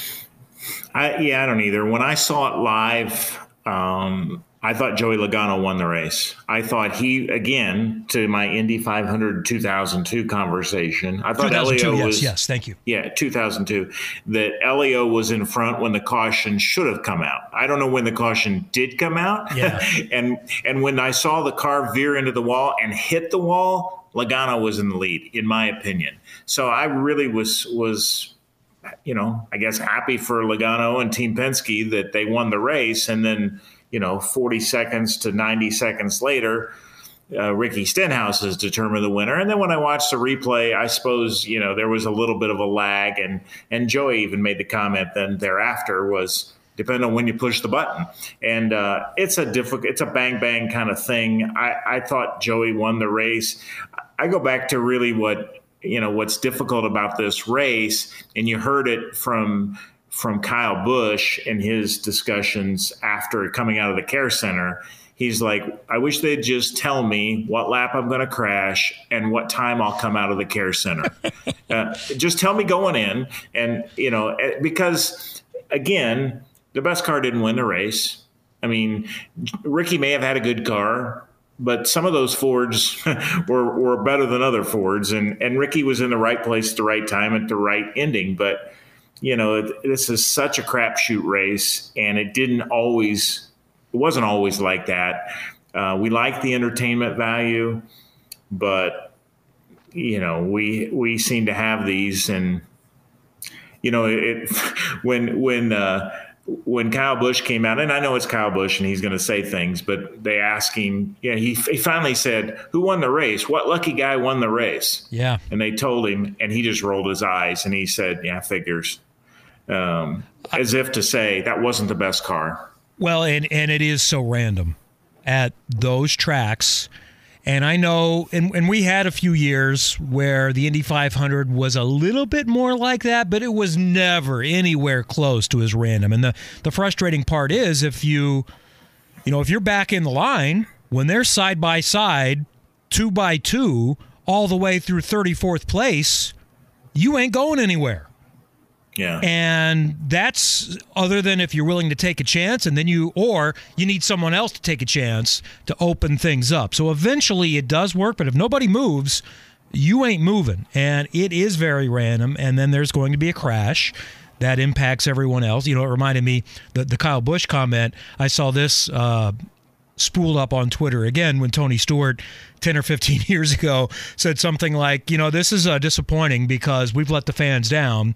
I, yeah, I don't either. When I saw it live, um, I thought Joey Logano won the race. I thought he, again, to my Indy five hundred two thousand two conversation, I thought Elio yes, was, yes, thank you. Yeah, two thousand two, that Elio was in front when the caution should have come out. I don't know when the caution did come out. Yeah. and and when I saw the car veer into the wall and hit the wall, Logano was in the lead, in my opinion. So I really was was. you know, I guess happy for Logano and Team Penske that they won the race. And then, you know, forty seconds to ninety seconds later, uh, Ricky Stenhouse has determined the winner. And then when I watched the replay, I suppose, you know, there was a little bit of a lag. And, and Joey even made the comment then thereafter was, depending on when you push the button. And uh, it's a difficult, it's a bang, bang kind of thing. I, I thought Joey won the race. I go back to really what, you know, what's difficult about this race, and you heard it from from Kyle Busch in his discussions after coming out of the care center. He's like, I wish they'd just tell me what lap I'm going to crash and what time I'll come out of the care center. uh, just tell me going in. And, you know, because, again, the best car didn't win the race. I mean, Ricky may have had a good car, but some of those Fords were, were better than other Fords, and, and Ricky was in the right place at the right time at the right ending. But, you know, this is such a crapshoot race, and it didn't always – it wasn't always like that. Uh, we like the entertainment value, but, you know, we we seem to have these. And, you know, it when when uh, – when Kyle Busch came out, and I know it's Kyle Busch and he's going to say things, but they asked him, yeah, he, he finally said, who won the race? What lucky guy won the race? Yeah. And they told him, and he just rolled his eyes and he said, yeah, figures. Um, as if to say that wasn't the best car. Well, and, and it is so random at those tracks. And I know, and, and we had a few years where the Indy five hundred was a little bit more like that, but it was never anywhere close to as random. And the, the frustrating part is if you, you know, if you're back in the line, when they're side by side, two by two, all the way through thirty-fourth place, you ain't going anywhere. Yeah. And that's other than if you're willing to take a chance, and then you, or you need someone else to take a chance to open things up. So eventually it does work, but if nobody moves, you ain't moving. And it is very random. And then there's going to be a crash that impacts everyone else. You know, it reminded me the, the Kyle Busch comment. I saw this uh, spooled up on Twitter again when Tony Stewart ten or fifteen years ago said something like, you know, this is uh, disappointing because we've let the fans down,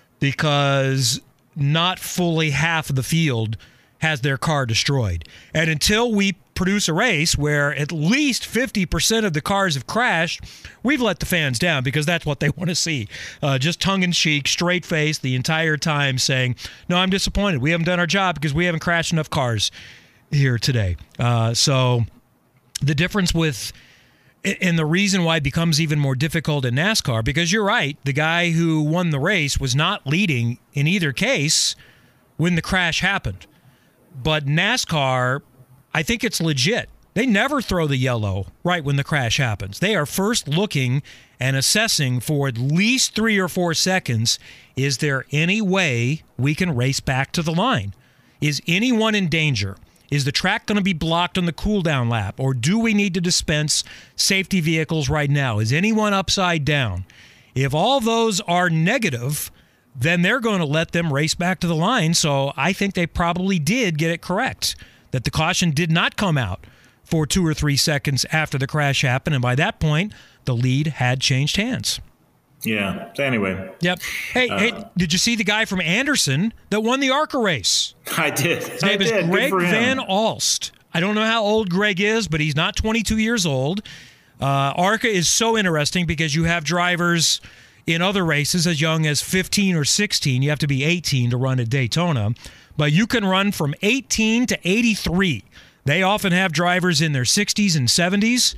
because not fully half of the field has their car destroyed. And until we produce a race where at least fifty percent of the cars have crashed, we've let the fans down, because that's what they want to see. Uh, just tongue-in-cheek, straight-faced the entire time saying, no, I'm disappointed. We haven't done our job because we haven't crashed enough cars here today. Uh, so the difference with... And the reason why it becomes even more difficult in NASCAR, because you're right, the guy who won the race was not leading in either case when the crash happened. But NASCAR, I think it's legit. They never throw the yellow right when the crash happens. They are first looking and assessing for at least three or four seconds, is there any way we can race back to the line? Is anyone in danger? Is the track going to be blocked on the cool-down lap? Or do we need to dispense safety vehicles right now? Is anyone upside down? If all those are negative, then they're going to let them race back to the line. So I think they probably did get it correct, that the caution did not come out for two or three seconds after the crash happened. And by that point, the lead had changed hands. Yeah. So anyway. Yep. Hey, uh, hey, did you see the guy from Anderson that won the ARCA race? I did. His name I is did. Greg Van Alst. I don't know how old Greg is, but he's not twenty-two years old. Uh, ARCA is so interesting because you have drivers in other races as young as fifteen or sixteen. You have to be eighteen to run at Daytona. But you can run from eighteen to eighty-three. They often have drivers in their sixties and seventies.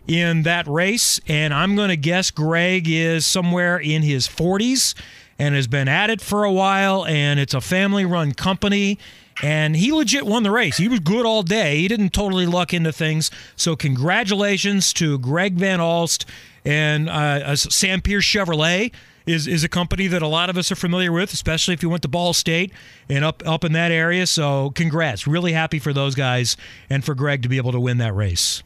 in that race, and I'm going to guess Greg is somewhere in his forties and has been at it for a while, and it's a family-run company, and he legit won the race. He was good all day. He didn't totally luck into things, so congratulations to Greg Van Alst, and uh, Sam Pierce Chevrolet is is a company that a lot of us are familiar with, especially if you went to Ball State and up, up in that area, so congrats. Really happy for those guys and for Greg to be able to win that race.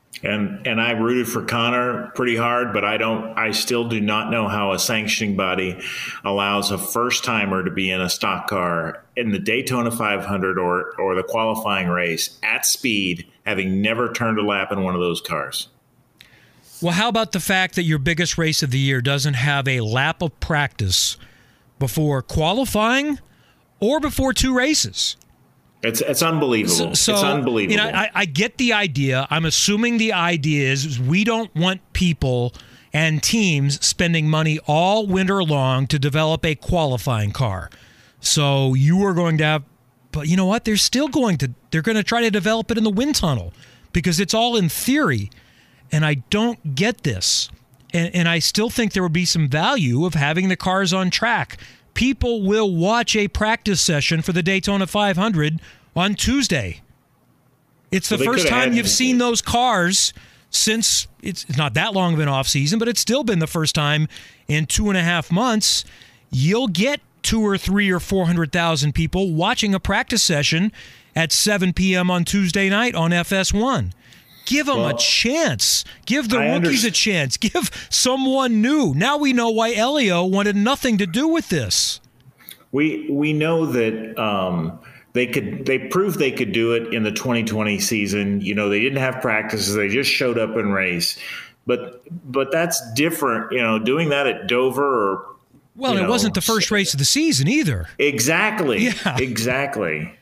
And and I rooted for Connor pretty hard, but I don't. I still do not know how a sanctioning body allows a first timer to be in a stock car in the Daytona five hundred or or the qualifying race at speed, having never turned a lap in one of those cars. Well, how about the fact that your biggest race of the year doesn't have a lap of practice before qualifying or before two races? It's it's unbelievable. So, so it's unbelievable. You know, I, I get the idea. I'm assuming the idea is we don't want people and teams spending money all winter long to develop a qualifying car. So you are going to have, but you know what? They're still going to, they're going to try to develop it in the wind tunnel because it's all in theory. And I don't get this. And, and I still think there would be some value of having the cars on track. People will watch a practice session for the Daytona five hundred on Tuesday. It's the well, first time had, you've seen those cars since it's not that long of an off season, but it's still been the first time in two and a half months. You'll get two or three or four hundred thousand people watching a practice session at seven p.m. on Tuesday night on F S one. Give them well, a chance. Give the I rookies understand. a chance. Give someone new. Now we know why Elio wanted nothing to do with this. We we know that um, they could. They proved they could do it in the twenty twenty season. You know, they didn't have practices. They just showed up and raced. But but that's different. You know, doing that at Dover or well, it know, wasn't the first race of the season either. Exactly. Yeah. Exactly.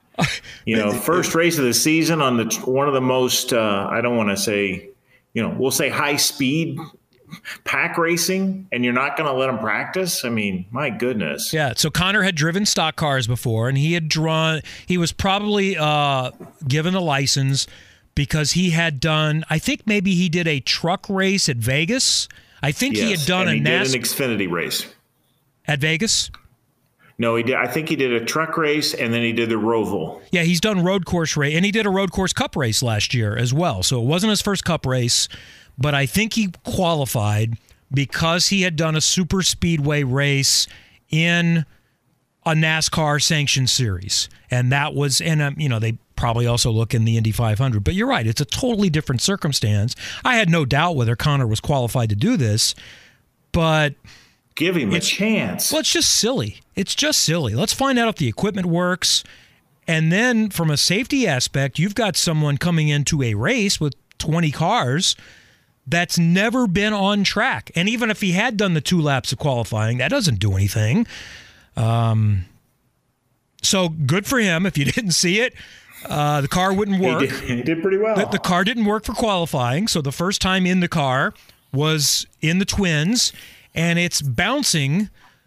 You know, first race of the season on the one of the most, uh, I don't want to say, you know, we'll say high speed pack racing, and you're not going to let them practice. I mean, my goodness. Yeah. So Connor had driven stock cars before, and he had drawn, he was probably uh, given a license because he had done, I think maybe he did a truck race at Vegas. I think yes, he had done and a he NASCAR did an Xfinity race at Vegas. No, he did. I think he did a truck race, and then he did the Roval. Yeah, he's done road course race, and he did a road course cup race last year as well. So it wasn't his first cup race, but I think he qualified because he had done a super speedway race in a NASCAR sanctioned series, and that was, and um, you know, they probably also look in the Indy five hundred. But you're right; it's a totally different circumstance. I had no doubt whether Connor was qualified to do this, but. Give him a chance. Well, it's just silly. It's just silly. Let's find out if the equipment works. And then from a safety aspect, you've got someone coming into a race with twenty cars that's never been on track. And even if he had done the two laps of qualifying, that doesn't do anything. Um, so good for him. If you didn't see it, uh, the car wouldn't work. He did, he did pretty well. The, the car didn't work for qualifying. So the first time in the car was in the Twins. And it's bouncing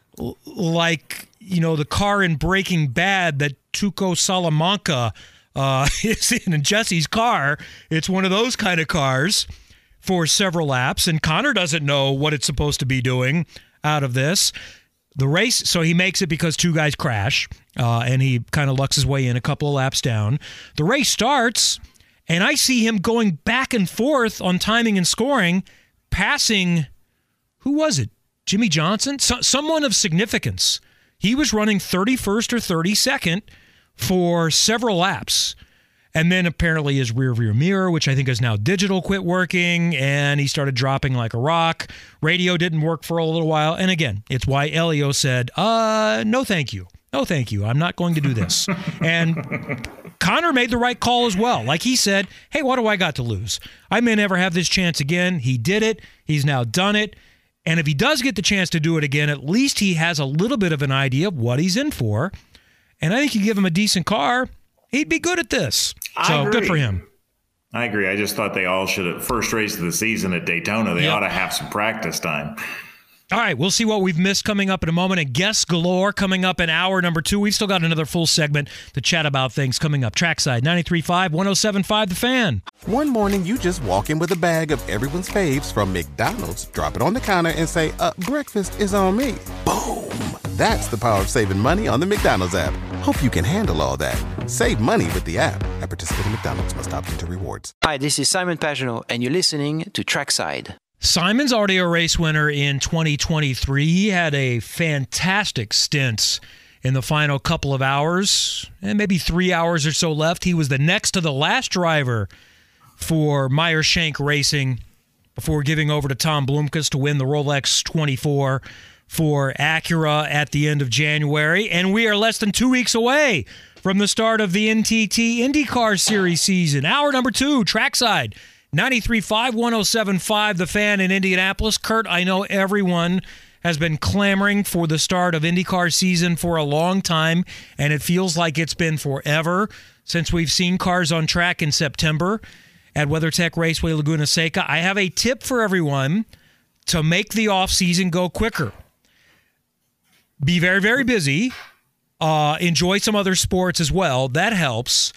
like, you know, the car in Breaking Bad that Tuco Salamanca uh, is in, in Jesse's car. It's one of those kind of cars for several laps. And Connor doesn't know what it's supposed to be doing out of this. The race, so he makes it because two guys crash, uh, and he kind of lucks his way in a couple of laps down. The race starts, and I see him going back and forth on timing and scoring, passing, who was it? Jimmy Johnson, so, someone of significance. He was running thirty-first or thirty-second for several laps. And then apparently his rear view mirror, which I think is now digital, quit working, and he started dropping like a rock. Radio didn't work for a little while. And again, it's why Elio said, uh, no thank you. No thank you. I'm not going to do this. And Connor made the right call as well. Like he said, hey, what do I got to lose? I may never have this chance again. He did it. He's now done it. And if he does get the chance to do it again, at least he has a little bit of an idea of what he's in for. And I think you give him a decent car, he'd be good at this. I so agree. Good for him. I agree. I just thought they all should have, first race of the season at Daytona, they yep. ought to have some practice time. All right, we'll see what we've missed coming up in a moment. And guests galore coming up in hour number two. We've still got another full segment to chat about things coming up. Trackside, ninety-three point five, one oh seven point five The Fan. One morning, you just walk in with a bag of everyone's faves from McDonald's, drop it on the counter, and say, uh, breakfast is on me. Boom. That's the power of saving money on the McDonald's app. Hope you can handle all that. Save money with the app. At participating McDonald's, must opt into rewards. Hi, this is Simon Pagenaud, and you're listening to Trackside. Simon's already a race winner in twenty twenty-three. He had a fantastic stint in the final couple of hours, and maybe three hours or so left. He was the next to the last driver for Meyer Shank Racing before giving over to Tom Blomqvist to win the Rolex twenty-four for Acura at the end of January. And we are less than two weeks away from the start of the N T T IndyCar Series season. Hour number two, Trackside. ninety-three point five, one oh seven point five The Fan in Indianapolis. Kurt, I know everyone has been clamoring for the start of IndyCar season for a long time, and it feels like it's been forever since we've seen cars on track in September at WeatherTech Raceway Laguna Seca. I have a tip for everyone to make the off-season go quicker. Be very, very busy. Uh, enjoy some other sports as well. That helps.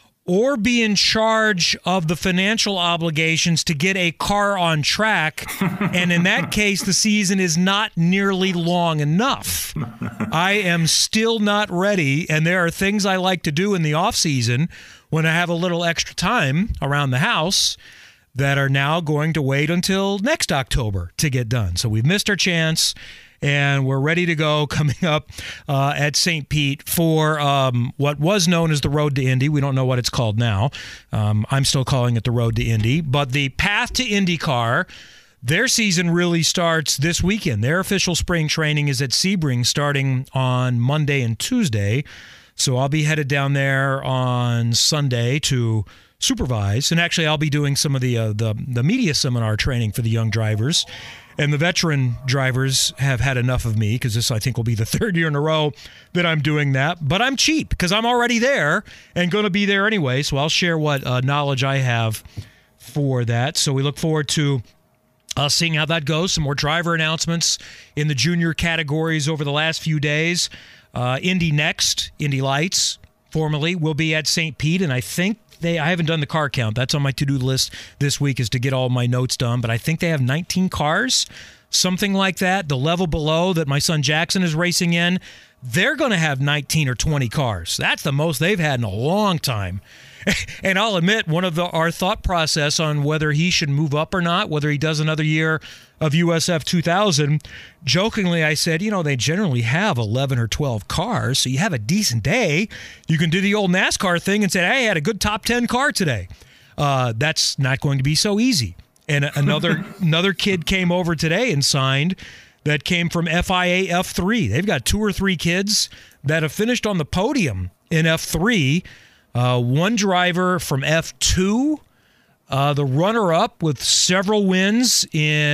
Or be in charge of the financial obligations to get a car on track. And in that case, the season is not nearly long enough. I am still not ready, and there are things I like to do in the off-season when I have a little extra time around the house that are now going to wait until next October to get done. So we've missed our chance. And we're ready to go coming up uh, at Saint Pete for um, what was known as the Road to Indy. We don't know what it's called now. Um, I'm still calling it the Road to Indy. But the Path to IndyCar, their season really starts this weekend. Their official spring training is at Sebring starting on Monday and Tuesday. So I'll be headed down there on Sunday to supervise. And actually, I'll be doing some of the uh, the, the media seminar training for the young drivers. And the veteran drivers have had enough of me because this, I think, will be the third year in a row that I'm doing that. But I'm cheap because I'm already there and going to be there anyway. So I'll share what uh, knowledge I have for that. So we look forward to uh, seeing how that goes. Some more driver announcements in the junior categories over the last few days. Uh, Indy Next, Indy Lights, formerly, will be at Saint Pete. And I think They, I haven't done the car count. That's on my to-do list this week is to get all my notes done. But I think they have nineteen cars, something like that. The level below that my son Jackson is racing in, they're going to have nineteen or twenty cars. That's the most they've had in a long time. And I'll admit, one of the, our thought process on whether he should move up or not, whether he does another year of U S F two thousand, jokingly I said, you know, they generally have eleven or twelve cars, so you have a decent day. You can do the old NASCAR thing and say, hey, I had a good top ten car today. Uh, that's not going to be so easy. And another another kid came over today and signed that came from F I A F three. They've got two or three kids that have finished on the podium in F three. Uh, one driver from F two, uh, the runner-up with several wins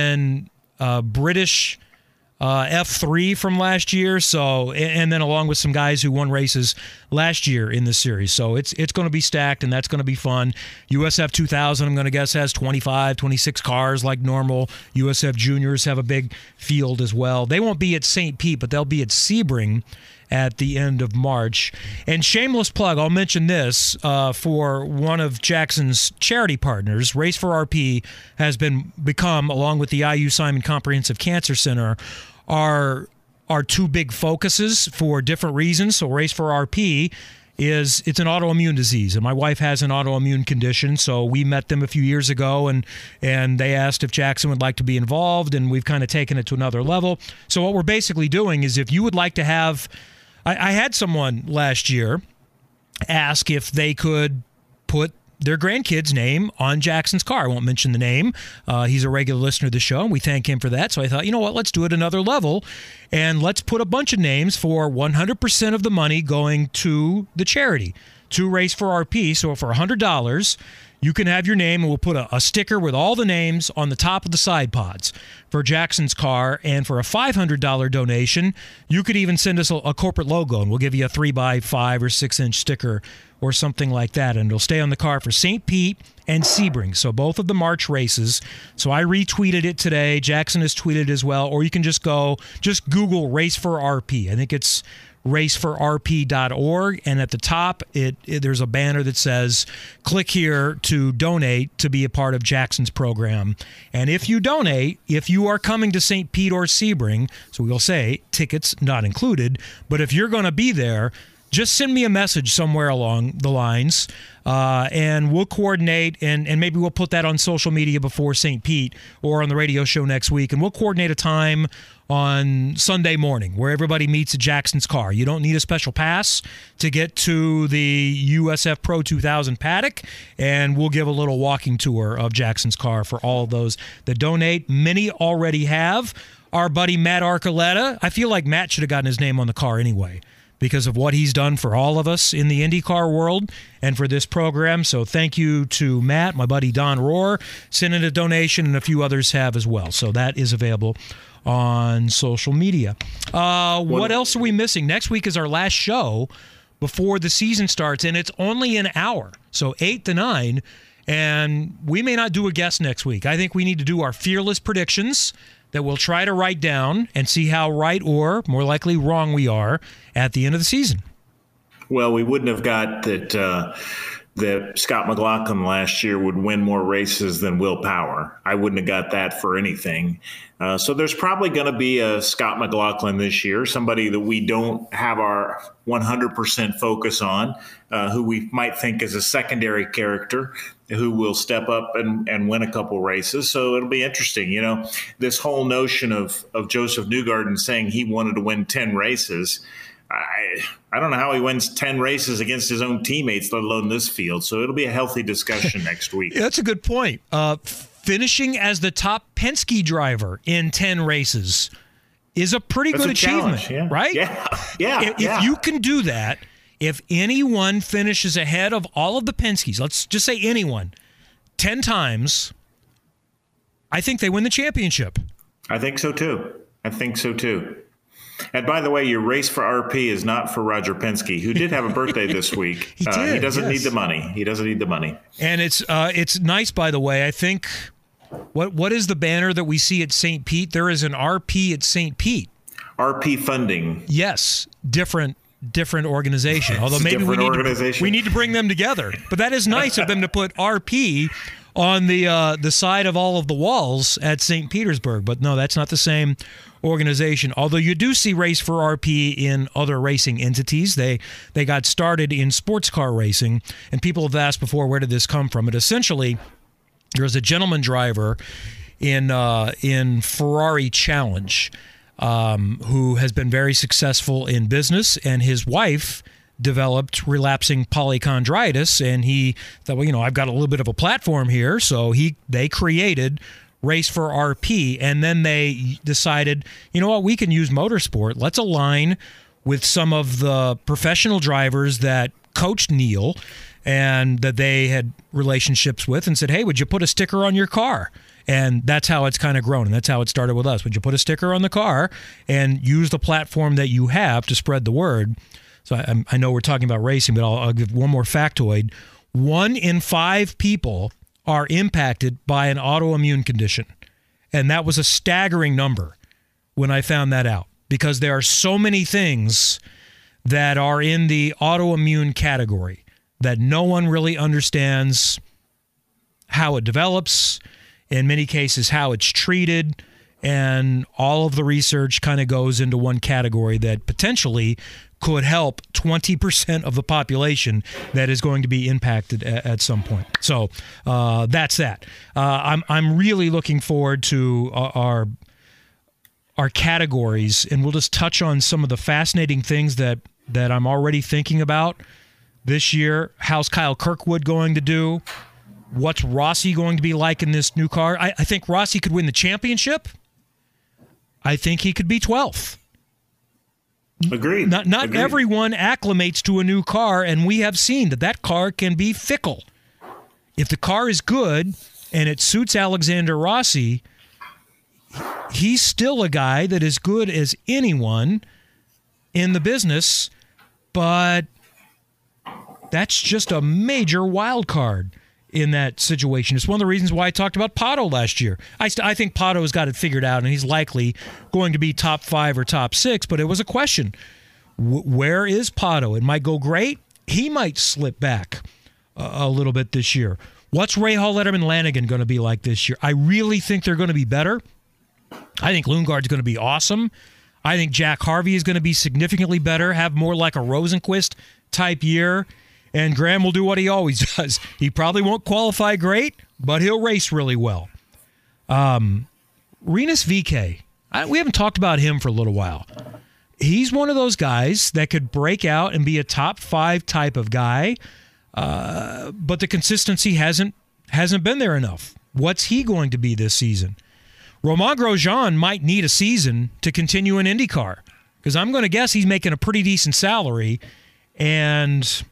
in uh, British uh, F three from last year. So, and then along with some guys who won races last year in the series. So it's it's going to be stacked, and that's going to be fun. U S F two thousand, I'm going to guess, has twenty-five, twenty-six cars like normal. U S F Juniors have a big field as well. They won't be at Saint Pete, but they'll be at Sebring at the end of March. And shameless plug, I'll mention this, uh, for one of Jackson's charity partners, Race for R P has been become, along with the I U Simon Comprehensive Cancer Center, our, our two big focuses for different reasons. So Race for R P is, it's an autoimmune disease, and my wife has an autoimmune condition, so we met them a few years ago, and and they asked if Jackson would like to be involved, and we've kind of taken it to another level. So what we're basically doing is, if you would like to have, I, I had someone last year ask if they could put their grandkid's name on Jackson's car. I won't mention the name. Uh, he's a regular listener to the show, and we thank him for that. So I thought, you know what, let's do it another level, and let's put a bunch of names for one hundred percent of the money going to the charity, to Race for R P. So for one hundred dollars, you can have your name, and we'll put a, a sticker with all the names on the top of the side pods for Jackson's car. And for a five hundred dollars donation, you could even send us a, a corporate logo, and we'll give you a three by five or six inch sticker or something like that. And it'll stay on the car for Saint Pete and Sebring. So both of the March races. So I retweeted it today. Jackson has tweeted as well. Or you can just go, just Google Race for R P. I think it's race for r p dot org. And at the top, it, it there's a banner that says, click here to donate to be a part of Jackson's program. And if you donate, if you are coming to Saint Pete or Sebring, so we'll say tickets not included, but if you're going to be there, just send me a message somewhere along the lines, uh, and we'll coordinate, and, and maybe we'll put that on social media before Saint Pete or on the radio show next week, and we'll coordinate a time on Sunday morning where everybody meets at Jackson's car. You don't need a special pass to get to the U S F Pro two thousand paddock, and we'll give a little walking tour of Jackson's car for all of those that donate. Many already have. Our buddy Matt Archuleta, I feel like Matt should have gotten his name on the car anyway, because of what he's done for all of us in the IndyCar world and for this program. So thank you to Matt. My buddy Don Rohr sent in a donation, and a few others have as well. So that is available on social media. Uh, what else are we missing? Next week is our last show before the season starts, and it's only an hour, so eight to nine, and we may not do a guest next week. I think we need to do our fearless predictions that we'll try to write down and see how right or, more likely, wrong we are at the end of the season. Well, we wouldn't have got that uh, that Scott McLaughlin last year would win more races than Will Power. I wouldn't have got that for anything. Uh, so there's probably going to be a Scott McLaughlin this year, somebody that we don't have our one hundred percent focus on, uh, who we might think is a secondary character, who will step up and, and win a couple races. So it'll be interesting. You know, this whole notion of, of Joseph Newgarden saying he wanted to win ten races, I I don't know how he wins ten races against his own teammates, let alone this field. So it'll be a healthy discussion next week. Yeah, that's a good point. Uh, finishing as the top Penske driver in ten races is a pretty that's good a achievement, yeah. right? Yeah, yeah. If, yeah. if you can do that, if anyone finishes ahead of all of the Penskes, let's just say anyone, ten times, I think they win the championship. I think so, too. I think so, too. And by the way, your race for R P is not for Roger Penske, who did have a birthday this week. he, did, uh, he doesn't yes. need the money. He doesn't need the money. And it's uh, it's nice, by the way. I think, what what is the banner that we see at Saint Pete? There is an R P at Saint Pete. R P funding. Yes, different different organization. Although maybe we need, to, we need to bring them together. But that is nice of them to put R P on the uh, the side of all of the walls at Saint Petersburg. But no, that's not the same organization. Although you do see Race for R P in other racing entities. They they got started in sports car racing, and people have asked before, where did this come from? But essentially, there was a gentleman driver in uh, in Ferrari Challenge um, who has been very successful in business, and his wife developed relapsing polychondritis, and he thought, well, you know, I've got a little bit of a platform here, so he they created Race for R P, and then they decided, you know what, we can use motorsport. Let's align with some of the professional drivers that coached Neil and that they had relationships with, and said, hey, would you put a sticker on your car? And that's how it's kind of grown, and that's how it started with us. Would you put a sticker on the car and use the platform that you have to spread the word? So I, I know we're talking about racing, but I'll, I'll give one more factoid. One in five people are impacted by an autoimmune condition. And that was a staggering number when I found that out, because there are so many things that are in the autoimmune category that no one really understands how it develops, in many cases how it's treated, and all of the research kind of goes into one category that potentially could help twenty percent of the population that is going to be impacted at, at some point. So uh, that's that. Uh, I'm I'm really looking forward to our, our our categories, and we'll just touch on some of the fascinating things that that I'm already thinking about this year. How's Kyle Kirkwood going to do? What's Rossi going to be like in this new car? I, I think Rossi could win the championship. I think he could be twelfth. Agreed. Not not Agreed. everyone acclimates to a new car, and we have seen that that car can be fickle. If the car is good and it suits Alexander Rossi, he's still a guy that is good as anyone in the business, but That's just a major wild card in that situation. It's one of the reasons why I talked about Pato last year. I, st- I think Pato's got it figured out, and he's likely going to be top five or top six, but it was a question. W- where is Pato? It might go great. He might slip back a, a little bit this year. What's Rahal, Letterman, Lanigan going to be like this year? I really think they're going to be better. I think Lundgaard's going to be awesome. I think Jack Harvey is going to be significantly better, have more like a Rosenquist type year. And Graham will do what he always does. He probably won't qualify great, but he'll race really well. Um, Rinus V K, I, we haven't talked about him for a little while. He's one of those guys that could break out and be a top five type of guy, uh, but the consistency hasn't hasn't been there enough. What's he going to be this season? Romain Grosjean might need a season to continue in IndyCar, because I'm going to guess he's making a pretty decent salary, and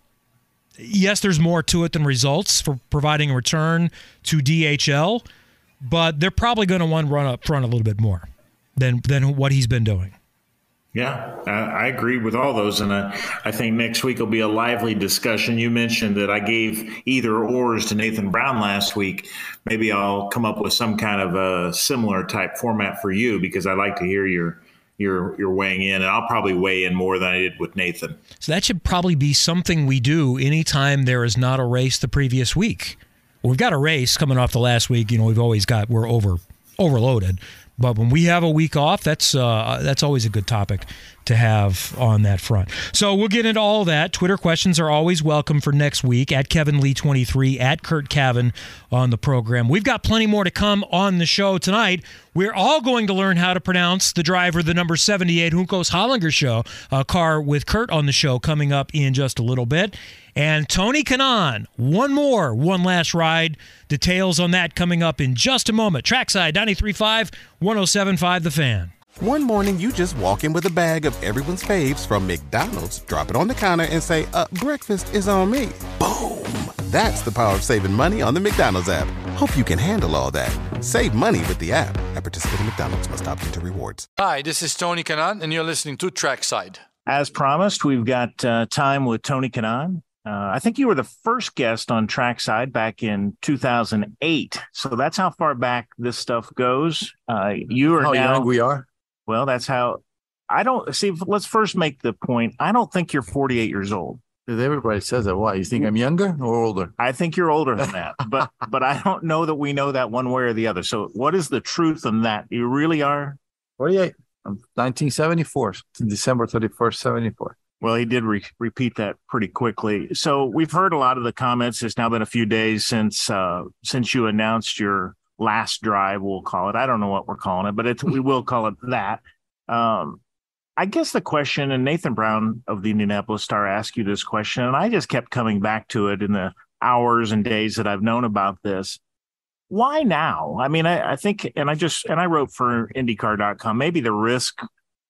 yes, there's more to it than results for providing a return to D H L, but they're probably going to want to run up front a little bit more than than what he's been doing. Yeah, I, I agree with all those, and I, I think next week will be a lively discussion. You mentioned that I gave either ors to Nathan Brown last week. Maybe I'll come up with some kind of a similar type format for you, because I like to hear your You're you're weighing in, and I'll probably weigh in more than I did with Nathan. So that should probably be something we do anytime there is not a race the previous week. Well, we've got a race coming off the last week. You know, we've always got we're over overloaded, but when we have a week off, that's uh, that's always a good topic to have on that front. So we'll get into all that. Twitter questions are always welcome for next week at Kevin Lee twenty-three, at Kurt Cavan on the program. We've got plenty more to come on the show tonight. We're all going to learn how to pronounce the driver, the number seventy-eight Juncos Hollinger show, a car with Kurt on the show coming up in just a little bit. And Tony Kanaan, one more, one last ride. Details on that coming up in just a moment. Trackside ninety-three point five, one oh seven point five The Fan. One morning, you just walk in with a bag of everyone's faves from McDonald's, drop it on the counter, and say, uh, breakfast is on me. Boom! That's the power of saving money on the McDonald's app. Hope you can handle all that. Save money with the app. At participating McDonald's, must opt into rewards. Hi, this is Tony Kanaan, and you're listening to Trackside. As promised, we've got uh, time with Tony Kanaan. Uh, I think you were the first guest on Trackside back in two thousand eight. So that's how far back this stuff goes. Uh, you are how now, young we are. Well, that's how I don't see. Let's first make the point. I don't think you're forty-eight years old. Everybody says that. Why? You think I'm younger or older? I think you're older than that, but but I don't know that we know that one way or the other. So what is the truth in that? You really are forty-eight. I'm nineteen seventy-four, December thirty-first, seventy-four. Well, he did re- repeat that pretty quickly. So we've heard a lot of the comments. It's now been a few days since uh, since you announced your last drive, we'll call it. I don't know what we're calling it, but it's, we will call it that. Um, I guess the question, and Nathan Brown of the Indianapolis Star asked you this question, and I just kept coming back to it in the hours and days that I've known about this. Why now? I mean, I, I think, and I just, and I wrote for IndyCar dot com, maybe the risk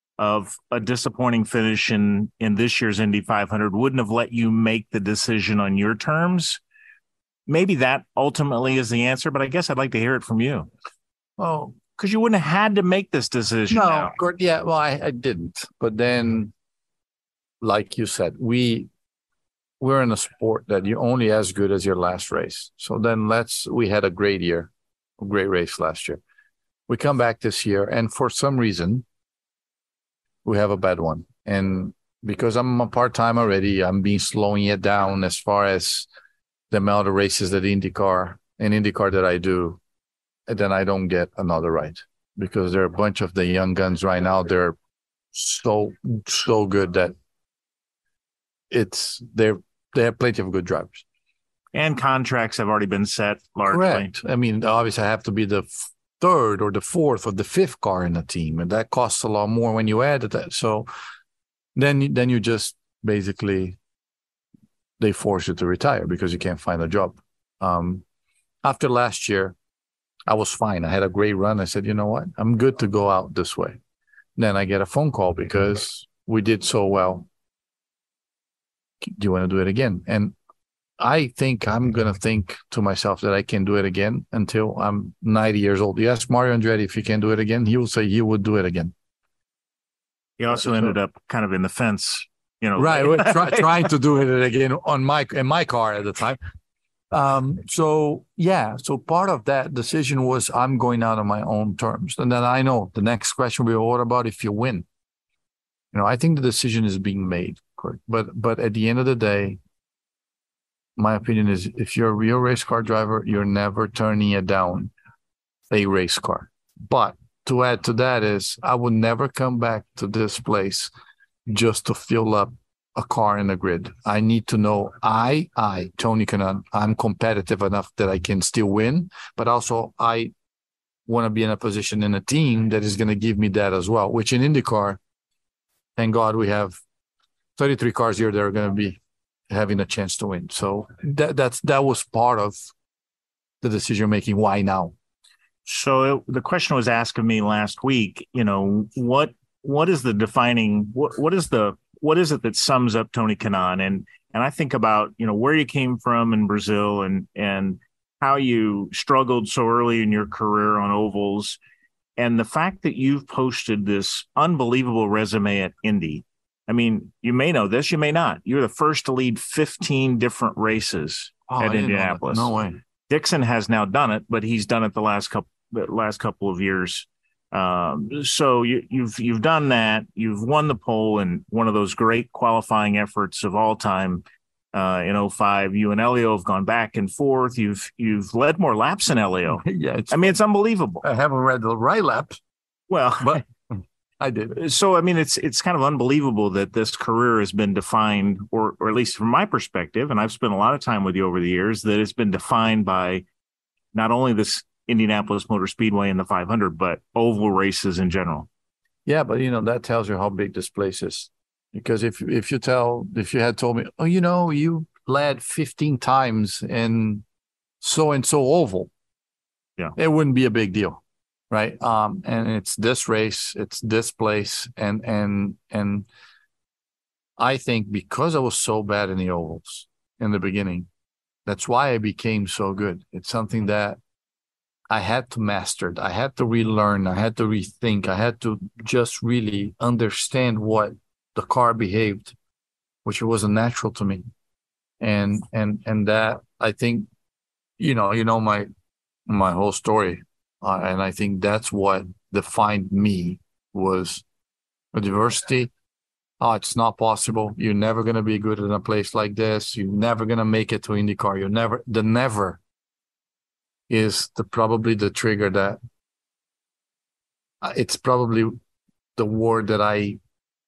of a disappointing finish in, in this year's Indy five hundred wouldn't have let you make the decision on your terms. Maybe that ultimately is the answer, but I guess I'd like to hear it from you. Oh, because you wouldn't have had to make this decision. No, now. yeah, well, I, I didn't. But then, like you said, we, we're in a sport that you're only as good as your last race. So then let's, we had a great year, a great race last year. We come back this year, and for some reason, we have a bad one. And because I'm a part-time already, I'm being slowing it down as far as the amount of races that IndyCar and IndyCar that I do, and then I don't get another ride because there are a bunch of the young guns right now. They're so, so good that it's, they're, they have plenty of good drivers. And contracts have already been set largely. Correct. I mean, obviously I have to be the third or the fourth or the fifth car in the team, and that costs a lot more when you add that. So then, then you just basically, they force you to retire because you can't find a job. Um, after last year, I was fine. I had a great run. I said, you know what? I'm good to go out this way. Then I get a phone call because we did so well. Do you want to do it again? And I think I'm going to think to myself that I can do it again until I'm ninety years old. You ask Mario Andretti if he can do it again, he will say he would do it again. He also ended up kind of in the fence You know, right? We're try, trying to do it again on my in my car at the time. Um, so yeah, so part of that decision was I'm going out on my own terms, and then I know the next question will be, what about if you win? You know, I think the decision is being made, but but at the end of the day, my opinion is if you're a real race car driver, you're never turning it down a race car. But to add to that is I would never come back to this place just to fill up a car in the grid. I need to know I, I, Tony Kanaan, I'm competitive enough that I can still win, but also I want to be in a position in a team that is going to give me that as well, which in IndyCar, thank God we have thirty-three cars here that are going to be having a chance to win. So that that's that was part of the decision making. Why now? So it, the question was asked of me last week, you know, what what is the defining, what what is the what is it that sums up Tony Kanaan? And and I think about, you know, where you came from in Brazil and and how you struggled so early in your career on ovals, and the fact that you've posted this unbelievable resume at Indy. I mean, you may know this, you may not. You're the first to lead fifteen different races oh, at Indianapolis. No way. Dixon has now done it, but he's done it the last couple the last couple of years. Um, so you, you've you've done that. You've won the pole in one of those great qualifying efforts of all time uh, in oh five. You and Elio have gone back and forth. You've you've led more laps than Elio. yeah, it's, I mean, it's unbelievable. I haven't read the right lap. Well, but I did. So I mean, it's it's kind of unbelievable that this career has been defined, or or at least from my perspective, and I've spent a lot of time with you over the years, that it's been defined by not only this Indianapolis Motor Speedway and the five hundred, but oval races in general. Yeah, but you know, that tells you how big this place is. Because if if you tell if you had told me, oh, you know, you led fifteen times in so and so oval, yeah, it wouldn't be a big deal, right? Um, and it's this race, it's this place, and and and I think because I was so bad in the ovals in the beginning, that's why I became so good. It's something that I had to master it. I had to relearn. I had to rethink. I had to just really understand what the car behaved, which wasn't natural to me. And and and that, I think, you know, you know my my whole story, uh, and I think that's what defined me was a diversity. Oh, it's not possible. You're never gonna be good in a place like this. You're never gonna make it to IndyCar. You're never the never. is the probably the trigger that uh, it's probably the word that I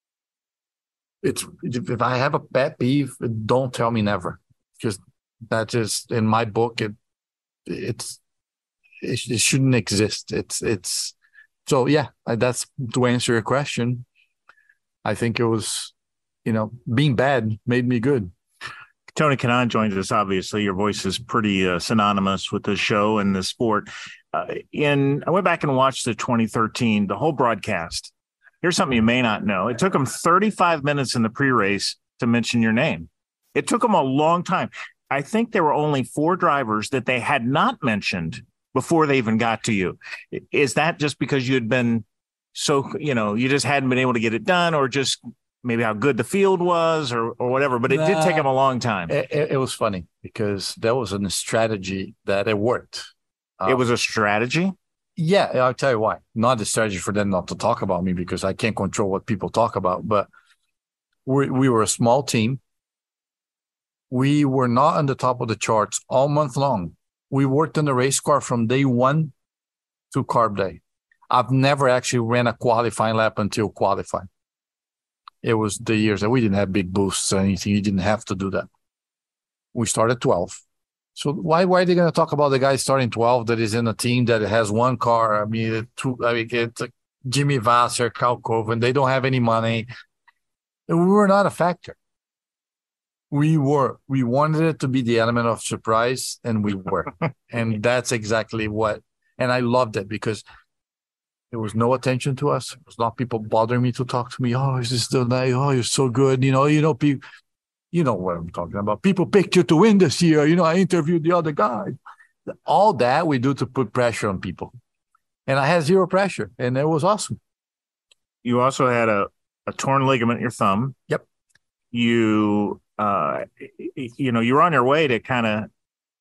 it's if I have a pet peeve, don't tell me never, because that just in my book it it's it, it shouldn't exist. It's it's so yeah, that's to answer your question. I think it was, you know, being bad made me good. Tony Kanaan joins us. Obviously, your voice is pretty uh, synonymous with the show and the sport. Uh, in I went back and watched the twenty thirteen, the whole broadcast. Here's something you may not know. It took them thirty-five minutes in the pre-race to mention your name. It took them a long time. I think there were only four drivers that they had not mentioned before they even got to you. Is that just because you had been so, you know, you just hadn't been able to get it done, or just maybe how good the field was, or or whatever, but it nah, did take him a long time. It, it was funny because there was a strategy that it worked. Um, it was a strategy? Yeah, I'll tell you why. Not a strategy for them not to talk about me, because I can't control what people talk about, but we, we were a small team. We were not on the top of the charts all month long. We worked on the race car from day one to carb day. I've never actually ran a qualifying lap until qualifying. It was the years that we didn't have big boosts or anything. You didn't have to do that. We started twelve. So why, why are they going to talk about the guy starting twelve that is in a team that has one car? I mean, two, I mean it's like Jimmy Vasser, Kyle Coven. They don't have any money. We were not a factor. We were. We wanted it to be the element of surprise, and we were. And that's exactly what. And I loved it because there was no attention to us. It was not people bothering me to talk to me. Oh, is this the night? Oh, you're so good. You know, you know, people, you know what I'm talking about. People picked you to win this year. You know, I interviewed the other guy. All that we do to put pressure on people. And I had zero pressure, and it was awesome. You also had a, a torn ligament in your thumb. Yep. you, uh, you know, you're on your way to kind of,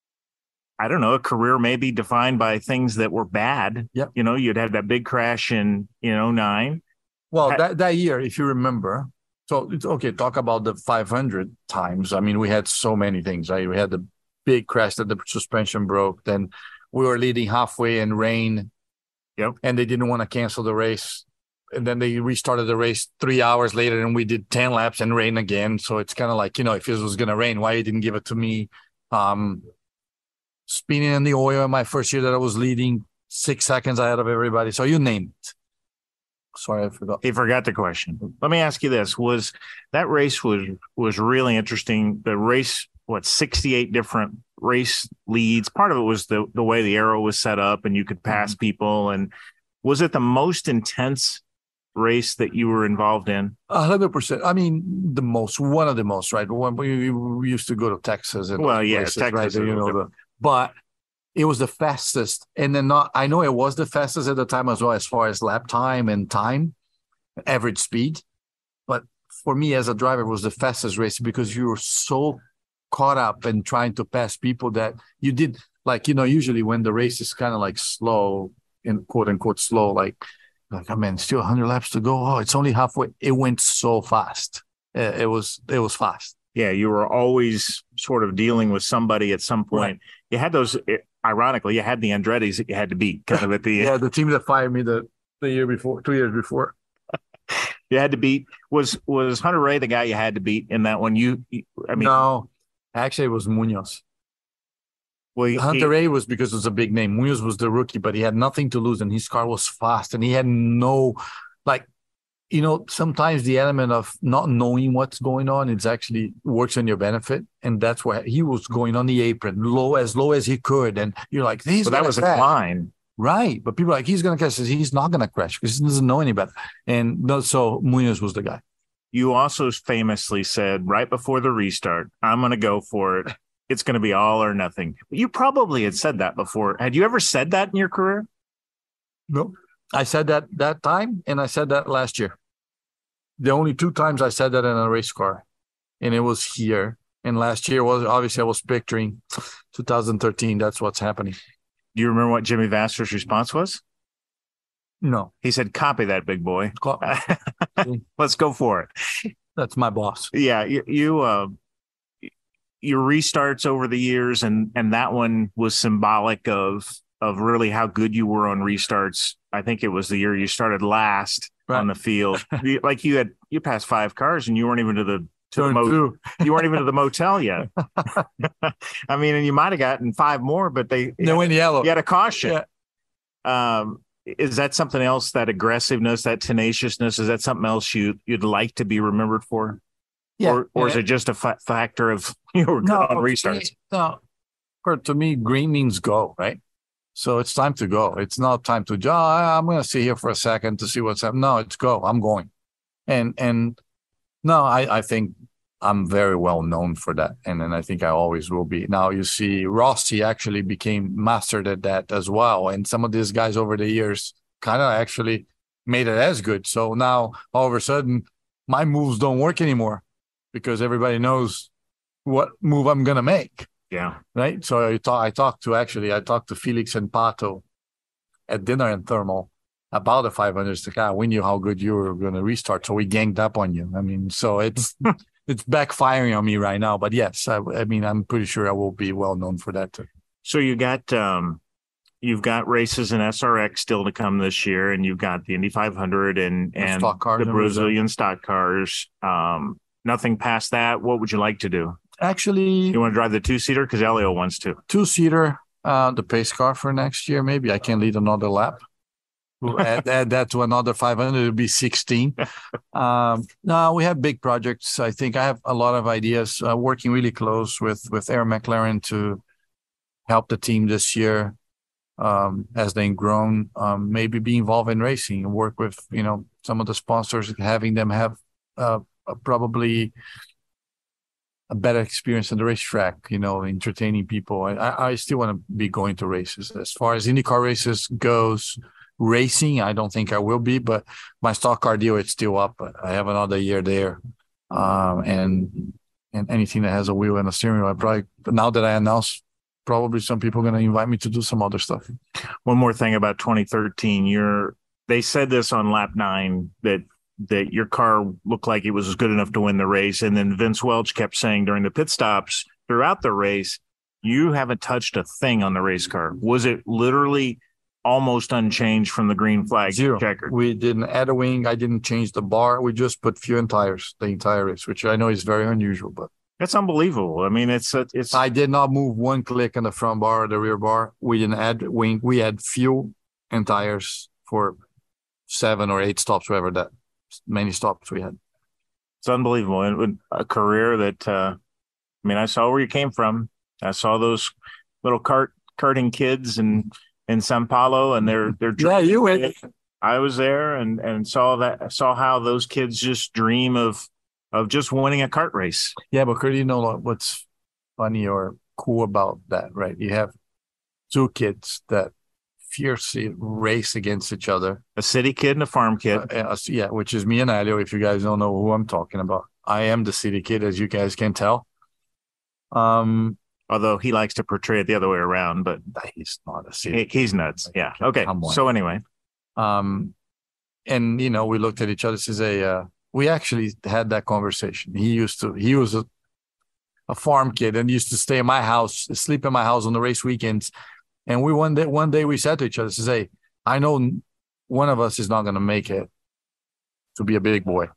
I don't know, a career maybe defined by things that were bad. Yep. You know, you'd had that big crash in, in oh nine. Well, that, that year, if you remember, so it's okay, talk about the five hundred times. I mean, we had so many things, right? We had the big crash that the suspension broke. Then we were leading halfway in rain. Yep. And they didn't want to cancel the race. And then they restarted the race three hours later and we did ten laps and rain again. So it's kind of like, you know, if it was going to rain, why you didn't give it to me? Um, spinning in the oil in my first year that I was leading six seconds ahead of everybody. So you name it. Sorry, I forgot. He forgot the question. Let me ask you this. Was that race was was really interesting. The race, what, sixty-eight different race leads. Part of it was the, the way the arrow was set up and you could pass mm-hmm. people. And was it the most intense race that you were involved in? A hundred percent. I mean, the most, one of the most, right? When we, we used to go to Texas and well, yeah, places, Texas, right? You know, the, but it was the fastest. And then not, I know it was the fastest at the time as well, as far as lap time and time, average speed. But for me as a driver, it was the fastest race because you were so caught up in trying to pass people that you did, like, you know, usually when the race is kind of like slow, in quote unquote slow, like, like, I mean, still one hundred laps to go. Oh, it's only halfway. It went so fast. It was, it was fast. Yeah, you were always sort of dealing with somebody at some point. Right. You had those, ironically, you had the Andretti's that you had to beat kind of at the yeah, the team that fired me the, the year before, two years before. You had to beat. Was was Hunter Ray the guy you had to beat in that one? You, I mean, no, actually, it was Munoz. Well, Hunter he, Ray was because it was a big name. Munoz was the rookie, but he had nothing to lose, and his car was fast, and he had no, like, you know, sometimes the element of not knowing what's going on, it's actually works on your benefit, and that's why he was going on the apron, low as low as he could, and you're like, "This." Well, that was crash. A climb. Right, but people are like, he's going to crash. He's not going to crash because he doesn't know any better. And no, so Munoz was the guy. You also famously said right before the restart, I'm going to go for it. It's going to be all or nothing. You probably had said that before. Had you ever said that in your career? No. I said that that time, and I said that last year. The only two times I said that in a race car, and it was here. And last year was, obviously, I was picturing two thousand thirteen. That's what's happening. Do you remember what Jimmy Vasser's response was? No. He said, copy that, big boy. Let's go for it. That's my boss. Yeah. You, you uh, your restarts over the years, and, and that one was symbolic of, of really how good you were on restarts. I think it was the year you started last right. on the field. you, like you had, you passed five cars and you weren't even to the, To the mo- you weren't even to the motel yet. I mean, and you might have gotten five more, but they they went yellow. You had a caution. Yeah. Um, is that something else? That aggressiveness, that tenaciousness, is that something else you you'd like to be remembered for? Yeah. Or, or is it just a fa- factor of you were no, on restarts? No, Kurt, to me, green means go, right? So it's time to go. It's not time to. Oh, I'm going to sit here for a second to see what's happening. No, it's go. I'm going, and and. No, I, I think I'm very well known for that. And then I think I always will be. Now, you see, Rossi actually became mastered at that as well. And some of these guys over the years kind of actually made it as good. So now, all of a sudden, my moves don't work anymore because everybody knows what move I'm going to make. Yeah. Right? So I, talk, I talked to, actually, I talked to Felix and Pato at dinner in Thermal about the five hundreds. Like, ah, we knew how good you were going to restart, so we ganged up on you. I mean, so it's it's backfiring on me right now. But yes, I, I mean, I'm pretty sure I will be well known for that too. So you got um, you've got races in S R X still to come this year, and you've got the Indy five hundred and and stock cars the Brazilian stock cars. Um, nothing past that. What would you like to do? Actually, you want to drive the two seater because Elio wants to. Two seater, uh, the pace car for next year. Maybe I can lead another lap. We'll add, add that to another five hundred, it'll be sixteen. Um, no, we have big projects. I think I have a lot of ideas, uh, working really close with, with Aaron McLaren to help the team this year um, as they've grown, um, maybe be involved in racing and work with, you know, some of the sponsors, having them have uh, probably a better experience on the racetrack, you know, entertaining people. I, I still want to be going to races. As far as IndyCar races goes, racing, I don't think I will be, but my stock car deal, it's still up. I have another year there. um, and and anything that has a wheel and a steering wheel. I probably now that I announce, probably some people are going to invite me to do some other stuff. One more thing about twenty thirteen, you're they said this on lap nine that that your car looked like it was good enough to win the race, and then Vince Welch kept saying during the pit stops throughout the race, you haven't touched a thing on the race car. Was it literally almost unchanged from the green flag Zero. checker? We didn't add a wing. I didn't change the bar. We just put fuel and tires the entire race, which I know is very unusual, but that's unbelievable. I mean, it's it's. I did not move one click on the front bar or the rear bar. We didn't add wing. We had fuel and tires for seven or eight stops, whatever that many stops we had. It's unbelievable. And a career that, uh, I mean, I saw where you came from. I saw those little kart karting kids in, in Sao Paulo, and they're they're yeah, you went. I was there and and saw that saw how those kids just dream of of just winning a kart race. Yeah, but Kurt, you know what's funny or cool about that, right? You have two kids that fiercely race against each other. A city kid and a farm kid. Uh, yeah, which is me and Elio, if you guys don't know who I'm talking about. I am the city kid, as you guys can tell. Um, Although he likes to portray it the other way around, but he's not a city he, He's nuts. Yeah. Okay. So anyway. Um, and, you know, we looked at each other. This is a, uh, we actually had that conversation. He used to, he was a, a farm kid and used to stay in my house, sleep in my house on the race weekends. And we one day, one day we said to each other, says, hey, I know one of us is not going to make it to be a big boy.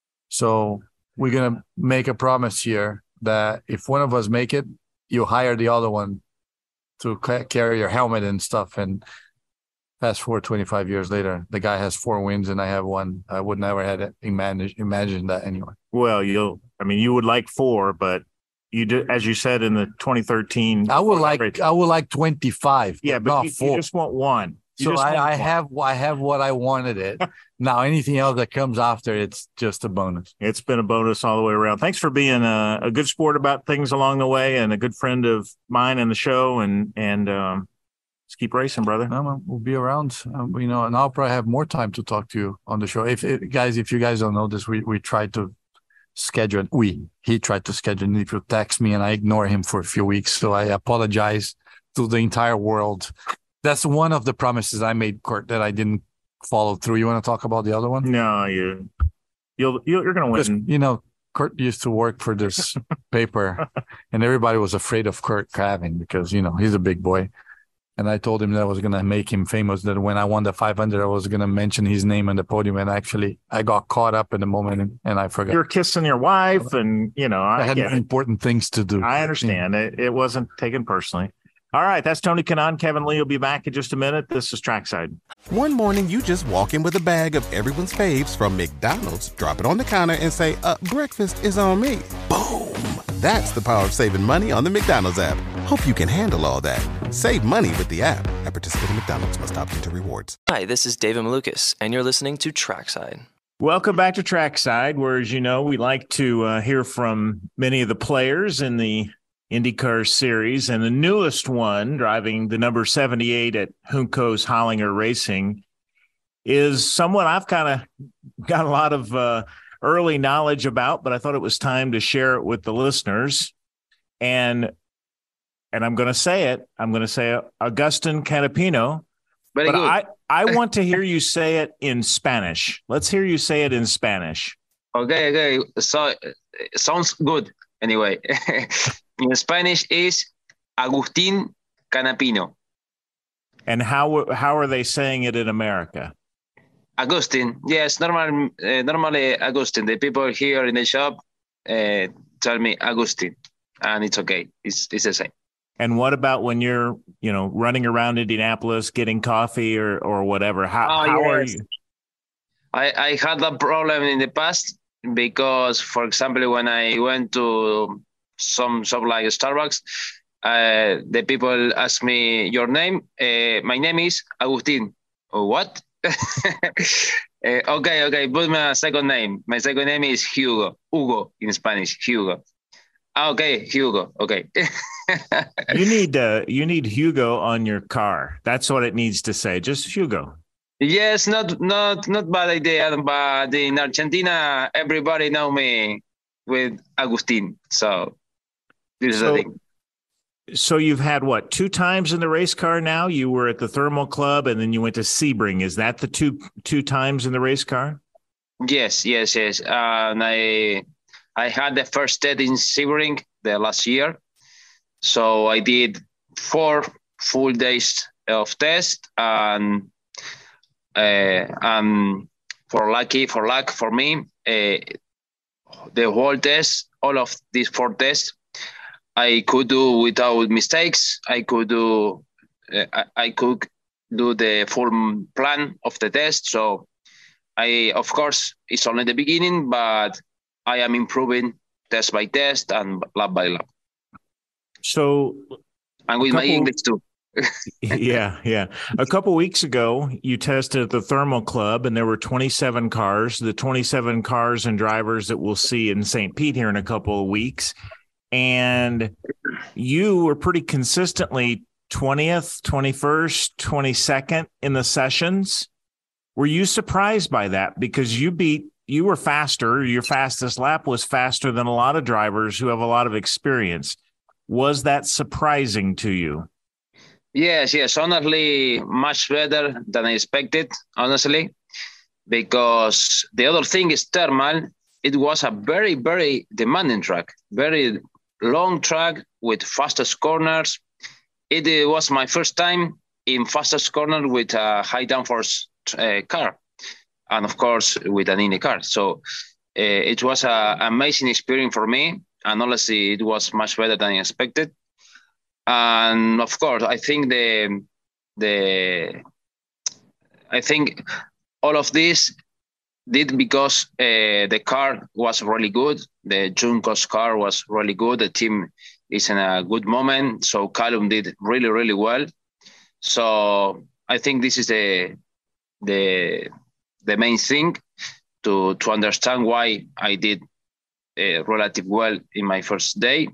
So we're going to make a promise here that if one of us make it, you hire the other one to ca- carry your helmet and stuff. And fast forward twenty-five years later, the guy has four wins and I have one. I would never have imagined, imagined that anyway. Well, you'll, I mean, you would like four, but you do, as you said in the twenty thirteen. I would like, race. I would like twenty-five. Yeah, but not you, four. you just want one. You So just I, want I one. have, I have what I wanted it. Now anything else that comes after, it's just a bonus. It's been a bonus all the way around. Thanks for being a, a good sport about things along the way and a good friend of mine in the show. And, and, um, let's keep racing, brother. No, we'll be around, um, you know, and I'll probably have more time to talk to you on the show. If it, guys, if you guys don't know this, we, we tried to schedule, we, he tried to schedule, and if you text me and I ignore him for a few weeks. So I apologize to the entire world. That's one of the promises I made, Kurt, that I didn't follow through. You want to talk about the other one? No, you, you'll, you'll you're going to win. You know, Kurt used to work for this paper, and everybody was afraid of Kurt Craven because, you know, he's a big boy. And I told him that I was going to make him famous, that when I won the five hundred, I was going to mention his name on the podium. And actually, I got caught up in the moment and, and I forgot. You're kissing your wife and, you know, I, I had important things to do. I understand. Yeah. It, it wasn't taken personally. All right. That's Tony Kanaan. Kevin Lee will be back in just a minute. This is Trackside. One morning, you just walk in with a bag of everyone's faves from McDonald's, drop it on the counter and say, uh, breakfast is on me. Boom. That's the power of saving money on the McDonald's app. Hope you can handle all that. Save money with the app. At participating McDonald's, must opt into rewards. Hi, this is David Malukas, and you're listening to Trackside. Welcome back to Trackside, where, as you know, we like to uh, hear from many of the players in the IndyCar series. And the newest one, driving the number seventy-eight at Juncos Hollinger Racing, is someone I've kind of got a lot of uh, early knowledge about, but I thought it was time to share it with the listeners. And and I'm going to say it. I'm going to say Agustin Canapino. Very but good. I, I want to hear you say it in Spanish. Let's hear you say it in Spanish. Okay, okay. So sounds good. Anyway, in Spanish is Agustín Canapino. And how how are they saying it in America? Agustin. Yes, normal, uh, normally Agustin. The people here in the shop uh, tell me Agustin, and it's okay. It's it's the same. And what about when you're, you know, running around Indianapolis getting coffee or or whatever? How oh, how yes. are you? I I had that problem in the past because, for example, when I went to some shop like Starbucks, uh, the people ask me your name. Uh, my name is Agustin. Oh, what? uh, okay, okay. Put my second name. My second name is Hugo. Hugo in Spanish. Hugo. Okay, Hugo. Okay. you need uh, you need Hugo on your car. That's what it needs to say. Just Hugo. Yes, not not not bad idea. But in Argentina, everybody know me with Agustin. So this so, is the thing. So you've had what, two times in the race car now? You were at the Thermal Club and then you went to Sebring. Is that the two two times in the race car? Yes, yes, yes. Uh, and I I had the first test in Sebring the last year. So I did four full days of test, and uh, um, for lucky for luck for me, uh, the whole test, all of these four tests, I could do without mistakes. I could do, uh, I, I could do the full plan of the test. So I, of course, it's only the beginning, but I am improving test by test and lap by lap. So, and with couple, my English too. yeah, yeah. A couple weeks ago, you tested at the Thermal Club, and there were twenty-seven cars. The twenty-seven cars and drivers that we'll see in Saint Pete here in a couple of weeks. And you were pretty consistently twentieth, twenty-first, twenty-second in the sessions. Were you surprised by that? Because you beat, you were faster. Your fastest lap was faster than a lot of drivers who have a lot of experience. Was that surprising to you? Yes, yes. Honestly, much better than I expected, honestly, because the other thing is Thermal. It was a very, very demanding track, very long track with fastest corners. It, it was my first time in fastest corner with a high downforce uh, car, and of course with an Indy car. So uh, it was an amazing experience for me, and honestly, it was much better than I expected. And of course, I think the the I think all of this did because uh, the car was really good. The Juncos car was really good. The team is in a good moment. So Callum did really, really well. So I think this is the the the main thing to to understand why I did uh, relatively well in my first day.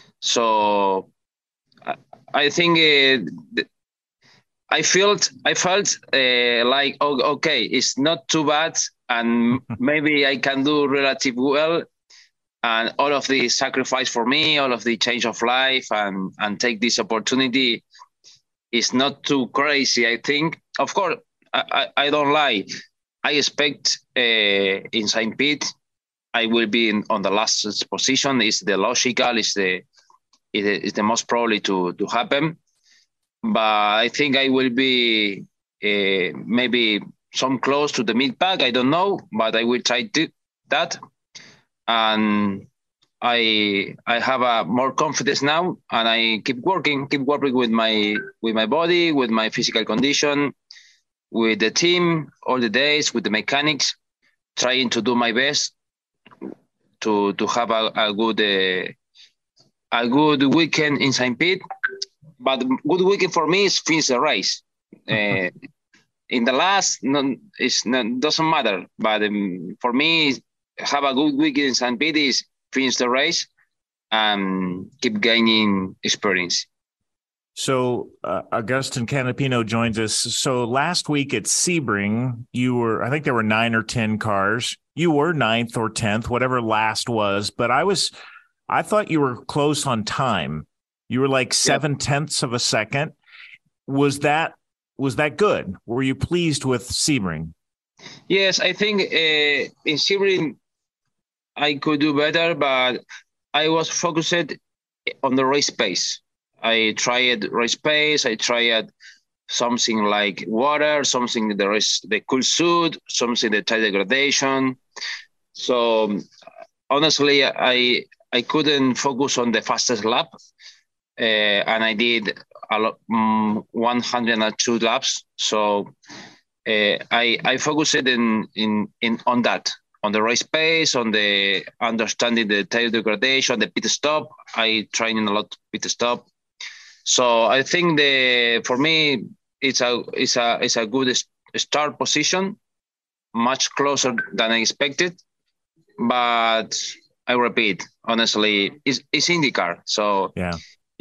So I, I think uh, I felt I felt uh, like oh, okay, it's not too bad, and maybe I can do relatively well. And all of the sacrifice for me, all of the change of life, and and take this opportunity is not too crazy, I think. Of course, I, I, I don't lie. I expect uh, in Saint Pete, I will be in, on the last position. Is the logical, is the is the most probably to, to happen. But I think I will be uh, maybe some close to the mid pack. I don't know, but I will try to that. And I I have a more confidence now, and I keep working, keep working with my with my body, with my physical condition, with the team all the days, with the mechanics, trying to do my best to to have a, a good uh, a good weekend in Saint Pete. But good weekend for me is finish the race. Uh, in the last, no, it's not, doesn't matter. But um, for me, have a good weekend in Saint Pete is finish the race and keep gaining experience. So uh, Agustin Canapino joins us. So last week at Sebring, you were, I think there were nine or ten cars. You were ninth or tenth, whatever last was. But I was, I thought you were close on time. You were like seven tenths of a second. Was that was that good? Were you pleased with Sebring? Yes, I think uh, in Sebring I could do better, but I was focused on the race pace. I tried race pace. I tried something like water, something the race, the cool suit, something the tire degradation. So honestly, I I couldn't focus on the fastest lap. Uh, and I did a lot, um, one hundred two laps. So uh, I I focused in in in on that, on the race pace, on the understanding the tail degradation, the pit stop. I training a lot pit stop. So I think the for me it's a it's a it's a good start position, much closer than I expected. But I repeat, honestly, it's it's IndyCar. So yeah.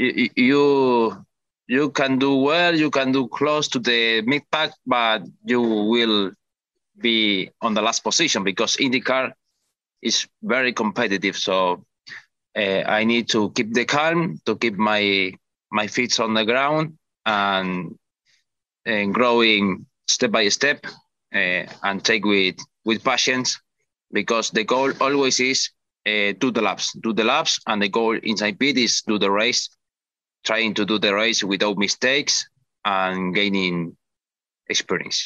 You you can do well, you can do close to the mid pack, but you will be on the last position because IndyCar is very competitive. So uh, I need to keep the calm, to keep my my feet on the ground, and and growing step by step, uh, and take with with patience, because the goal always is uh, do the laps, do the laps, and the goal in Saint Pete is do the race, trying to do the race without mistakes and gaining experience.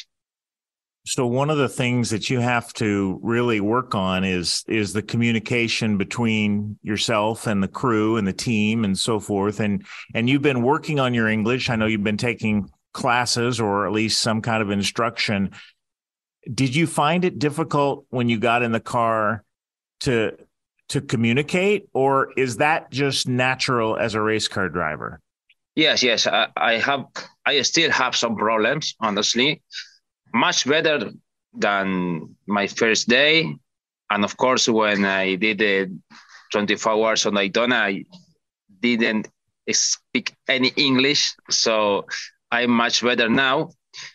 So one of the things that you have to really work on is is the communication between yourself and the crew and the team and so forth. And and you've been working on your English. I know you've been taking classes or at least some kind of instruction. Did you find it difficult when you got in the car to to communicate, or is that just natural as a race car driver? Yes, yes. I, I have. I still have some problems, honestly. Much better than my first day. And of course, when I did the twenty-four hours on Daytona, I didn't speak any English. So I'm much better now.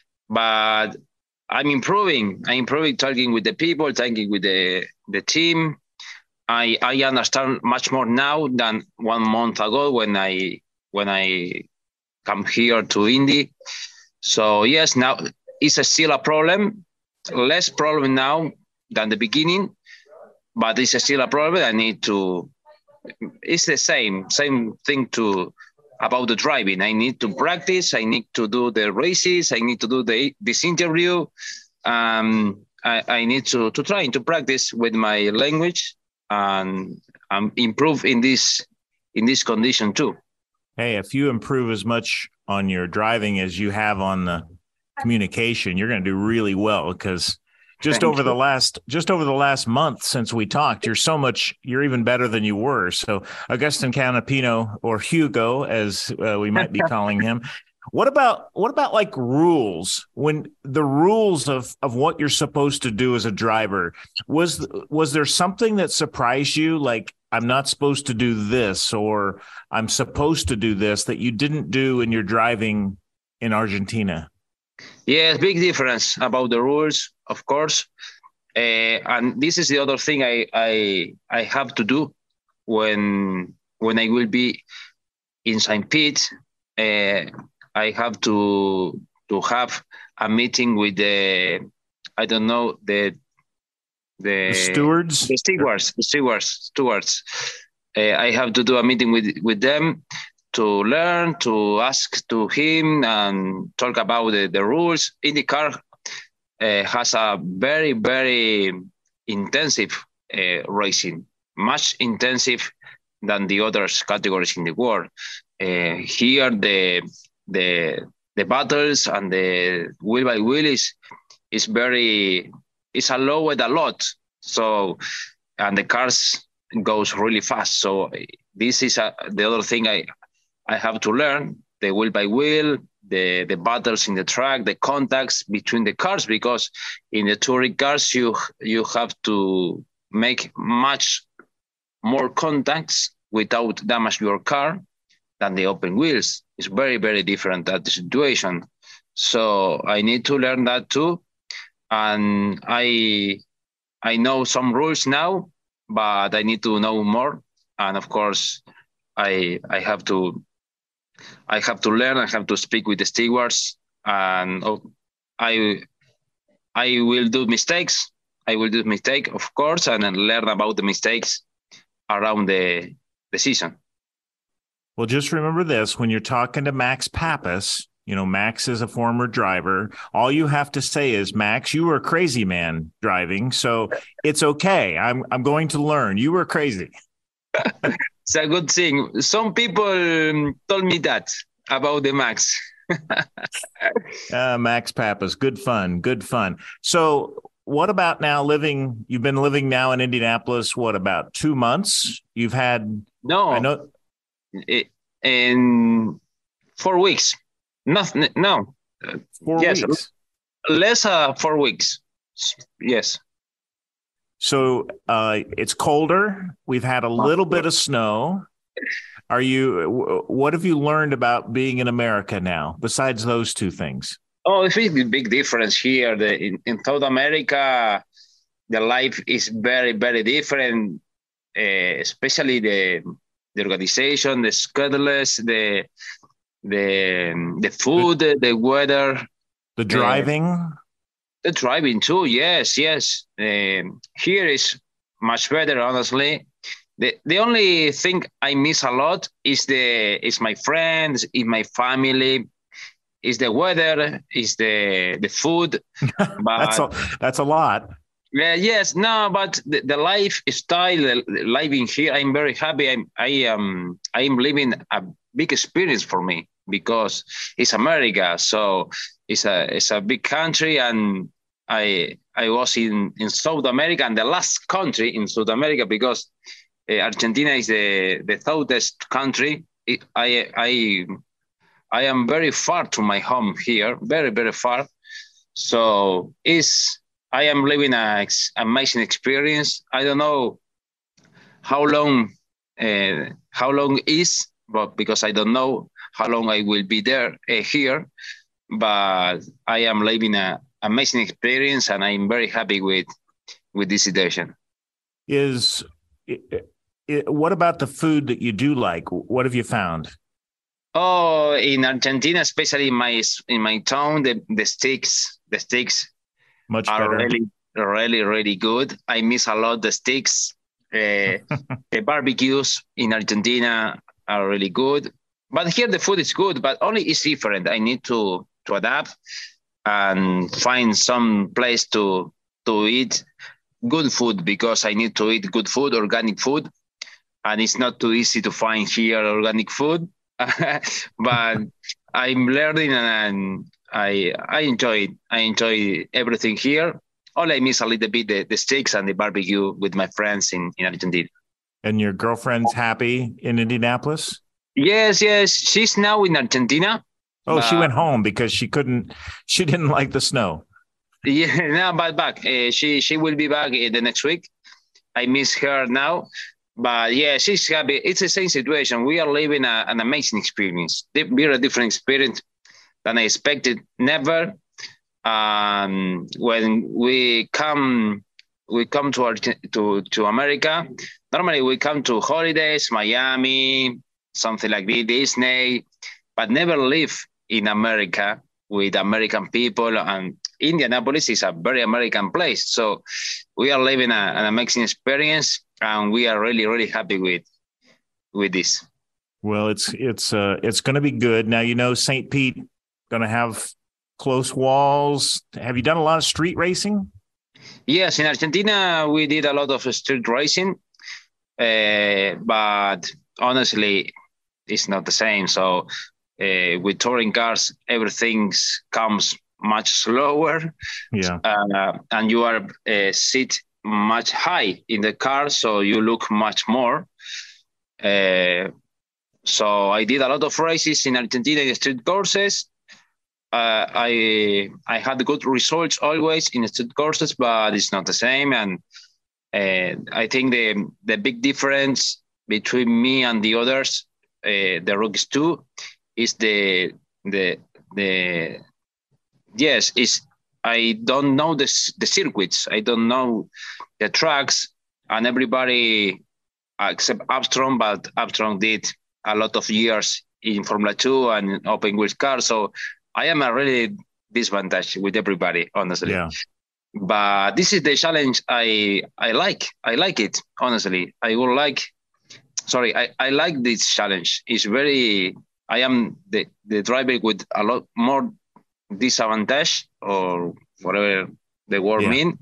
But I'm improving. I'm improving, talking with the people, talking with the, the team. I, I understand much more now than one month ago when I when I come here to Indy. So yes, now it's a still a problem, less problem now than the beginning, but it's a still a problem. I need to, it's the same, same thing to about the driving. I need to practice. I need to do the races. I need to do the this interview. Um, I, I need to, to try to practice with my language and um, improve in this, in this condition too. Hey, if you improve as much on your driving as you have on the communication, you're going to do really well, because just Thank over you. the last just over the last month since we talked, you're so much you're even better than you were. So Agustin Canapino, or Hugo as uh, we might be calling him, what about what about like rules, when the rules of of what you're supposed to do as a driver, was was there something that surprised you, like I'm not supposed to do this or I'm supposed to do this, that you didn't do in your driving in Argentina? Yeah, big difference about the rules, of course. Uh, and this is the other thing I, I I have to do when when I will be in Saint Pete. Uh, I have to to have a meeting with the I don't know the the, the stewards, the stewards, the stewards, stewards. Uh, I have to do a meeting with with them, to learn, to ask to him and talk about the, the rules. IndyCar uh, has a very, very intensive uh, racing, much intensive than the other categories in the world. Uh, here, the the the battles and the wheel by wheel is, is very, it's allowed a lot. So, and the cars goes really fast. So this is a, the other thing I, I have to learn, the wheel by wheel, the, the battles in the track, the contacts between the cars, because in the touring cars, you you have to make much more contacts without damage your car than the open wheels. It's very, very different at the situation. So I need to learn that too. And I I know some rules now, but I need to know more. And of course, I I have to I have to learn. I have to speak with the stewards, and oh, I I will do mistakes. I will do mistake, of course, and then learn about the mistakes around the the season. Well, just remember this: when you're talking to Max Papis, you know, Max is a former driver. All you have to say is, Max, you were a crazy man driving, so it's okay. I'm I'm going to learn. You were crazy. It's a good thing. Some people told me that about the Max. uh, Max Papis, good fun, good fun. So what about now living, you've been living now in Indianapolis, what, about two months? You've had... No, I know, in four weeks. No, no. Four yes, weeks. Less uh, four weeks. Yes. So uh, it's colder. We've had a little bit of snow. Are you? What have you learned about being in America now, besides those two things? Oh, it's a big difference here. The, in, in South America, the life is very, very different, uh, especially the the organization, the schedules, the the the food, the, the weather, the driving, uh, the driving too. Yes, yes. Uh, here is much better, honestly. The the only thing I miss a lot is the is my friends, is my family, is the weather, is the the food. But that's a, that's a lot. Yeah, yes, no, but the, the lifestyle, the life in here, I'm very happy. I'm I am I am living a big experience for me because it's America, so it's a it's a big country, and I I was in, in South America, and the last country in South America because uh, Argentina is the the southest country. It, I I I am very far to my home here, very very far. So it's I am living an amazing experience. I don't know how long uh, how long is, but because I don't know how long I will be there uh, here. But I am living an amazing experience, and I'm very happy with with this situation. Is it, it, what about the food that you do like? What have you found? Oh, in Argentina, especially in my in my town, the the steaks the steaks. Much are better. really, really, really good. I miss a lot the steaks. Uh, the barbecues in Argentina are really good. But here the food is good, but only it's different. I need to to adapt and find some place to to eat good food because I need to eat good food, organic food. And it's not too easy to find here organic food. But I'm learning and I I enjoy it. I enjoy everything here. All I miss a little bit the, the steaks and the barbecue with my friends in, in Argentina. And your girlfriend's happy in Indianapolis? Yes, yes. She's now in Argentina. Oh, she went home because she couldn't, she didn't like the snow. Yeah, now but back. Uh, she she will be back in the next week. I miss her now. But yeah, she's happy. It's the same situation. We are living a, an amazing experience. We're a different experience than I expected. Never. Um, when we come, we come to our, to to America. Normally, we come to holidays, Miami, something like this, Disney, but never live in America with American people. And Indianapolis is a very American place, so we are living a, an amazing experience, and we are really, really happy with with this. Well, it's it's uh, it's going to be good. Now, you know, Saint Pete going to have close walls. Have you done a lot of street racing? Yes, in Argentina, we did a lot of street racing, uh, but honestly, it's not the same. So uh, with touring cars, everything comes much slower. Yeah. Uh, and you are uh, sit much high in the car, so you look much more. Uh, so I did a lot of races in Argentina in street courses. Uh, I I had good results always in street courses, but it's not the same. And uh, I think the the big difference between me and the others, uh, the rookies too, is the the the yes is I don't know the the circuits. I don't know the tracks, and everybody except Armstrong, but Armstrong did a lot of years in Formula Two and open wheel cars, so I am a really disadvantage with everybody, honestly. Yeah. But this is the challenge I I like. I like it, honestly. I would like, sorry, I, I like this challenge. It's very, I am the, the driver with a lot more disadvantage or whatever the word yeah. mean.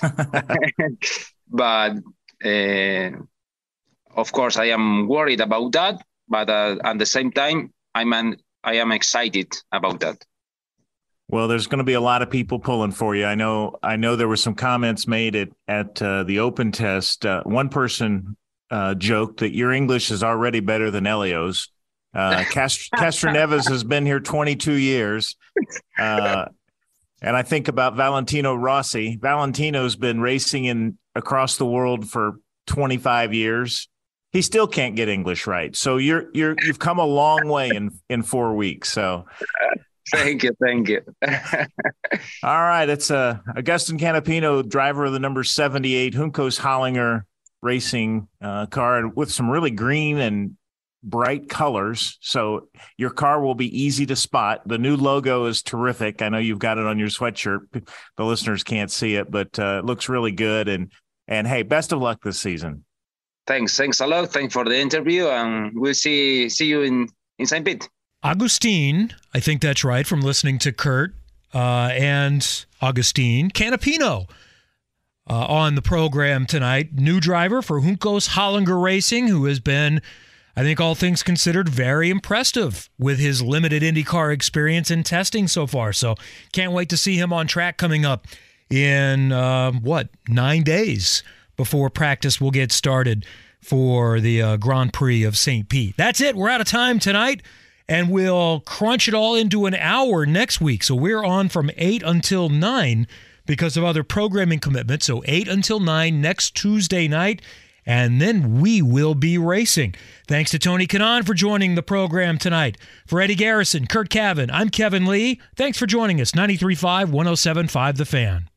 But uh, of course, I am worried about that. But uh, at the same time, I'm an I am excited about that. Well, there's going to be a lot of people pulling for you. I know. I know there were some comments made at at uh, the open test. Uh, one person uh, joked that your English is already better than Elio's. Uh, Cast- Castroneves has been here twenty-two years, uh, and I think about Valentino Rossi. Valentino's been racing in across the world for twenty-five years. He still can't get English right. So you're you're you've come a long way in, in four weeks. So Thank you, thank you. All right, it's uh, Agustin Canapino, driver of the number seventy-eight Juncos Hollinger Racing uh, car with some really green and bright colors. So your car will be easy to spot. The new logo is terrific. I know you've got it on your sweatshirt. The listeners can't see it, but uh, it looks really good. And and hey, best of luck this season. Thanks, thanks a lot. Thanks for the interview, and we'll see see you in in Saint Pete. Agustin, I think that's right, from listening to Kurt uh, and Agustin Canapino uh, on the program tonight. New driver for Juncos Hollinger Racing, who has been, I think all things considered, very impressive with his limited IndyCar experience and testing so far. So can't wait to see him on track coming up in, uh, what, nine days before practice will get started for the uh, Grand Prix of Saint Pete. That's it. We're out of time tonight. And we'll crunch it all into an hour next week. So we're on from eight until nine because of other programming commitments. So eight until nine next Tuesday night, and then we will be racing. Thanks to Tony Kanaan for joining the program tonight. For Eddie Garrison, Kurt Cavan, I'm Kevin Lee. Thanks for joining us. ninety-three point five, one oh seven point five The Fan.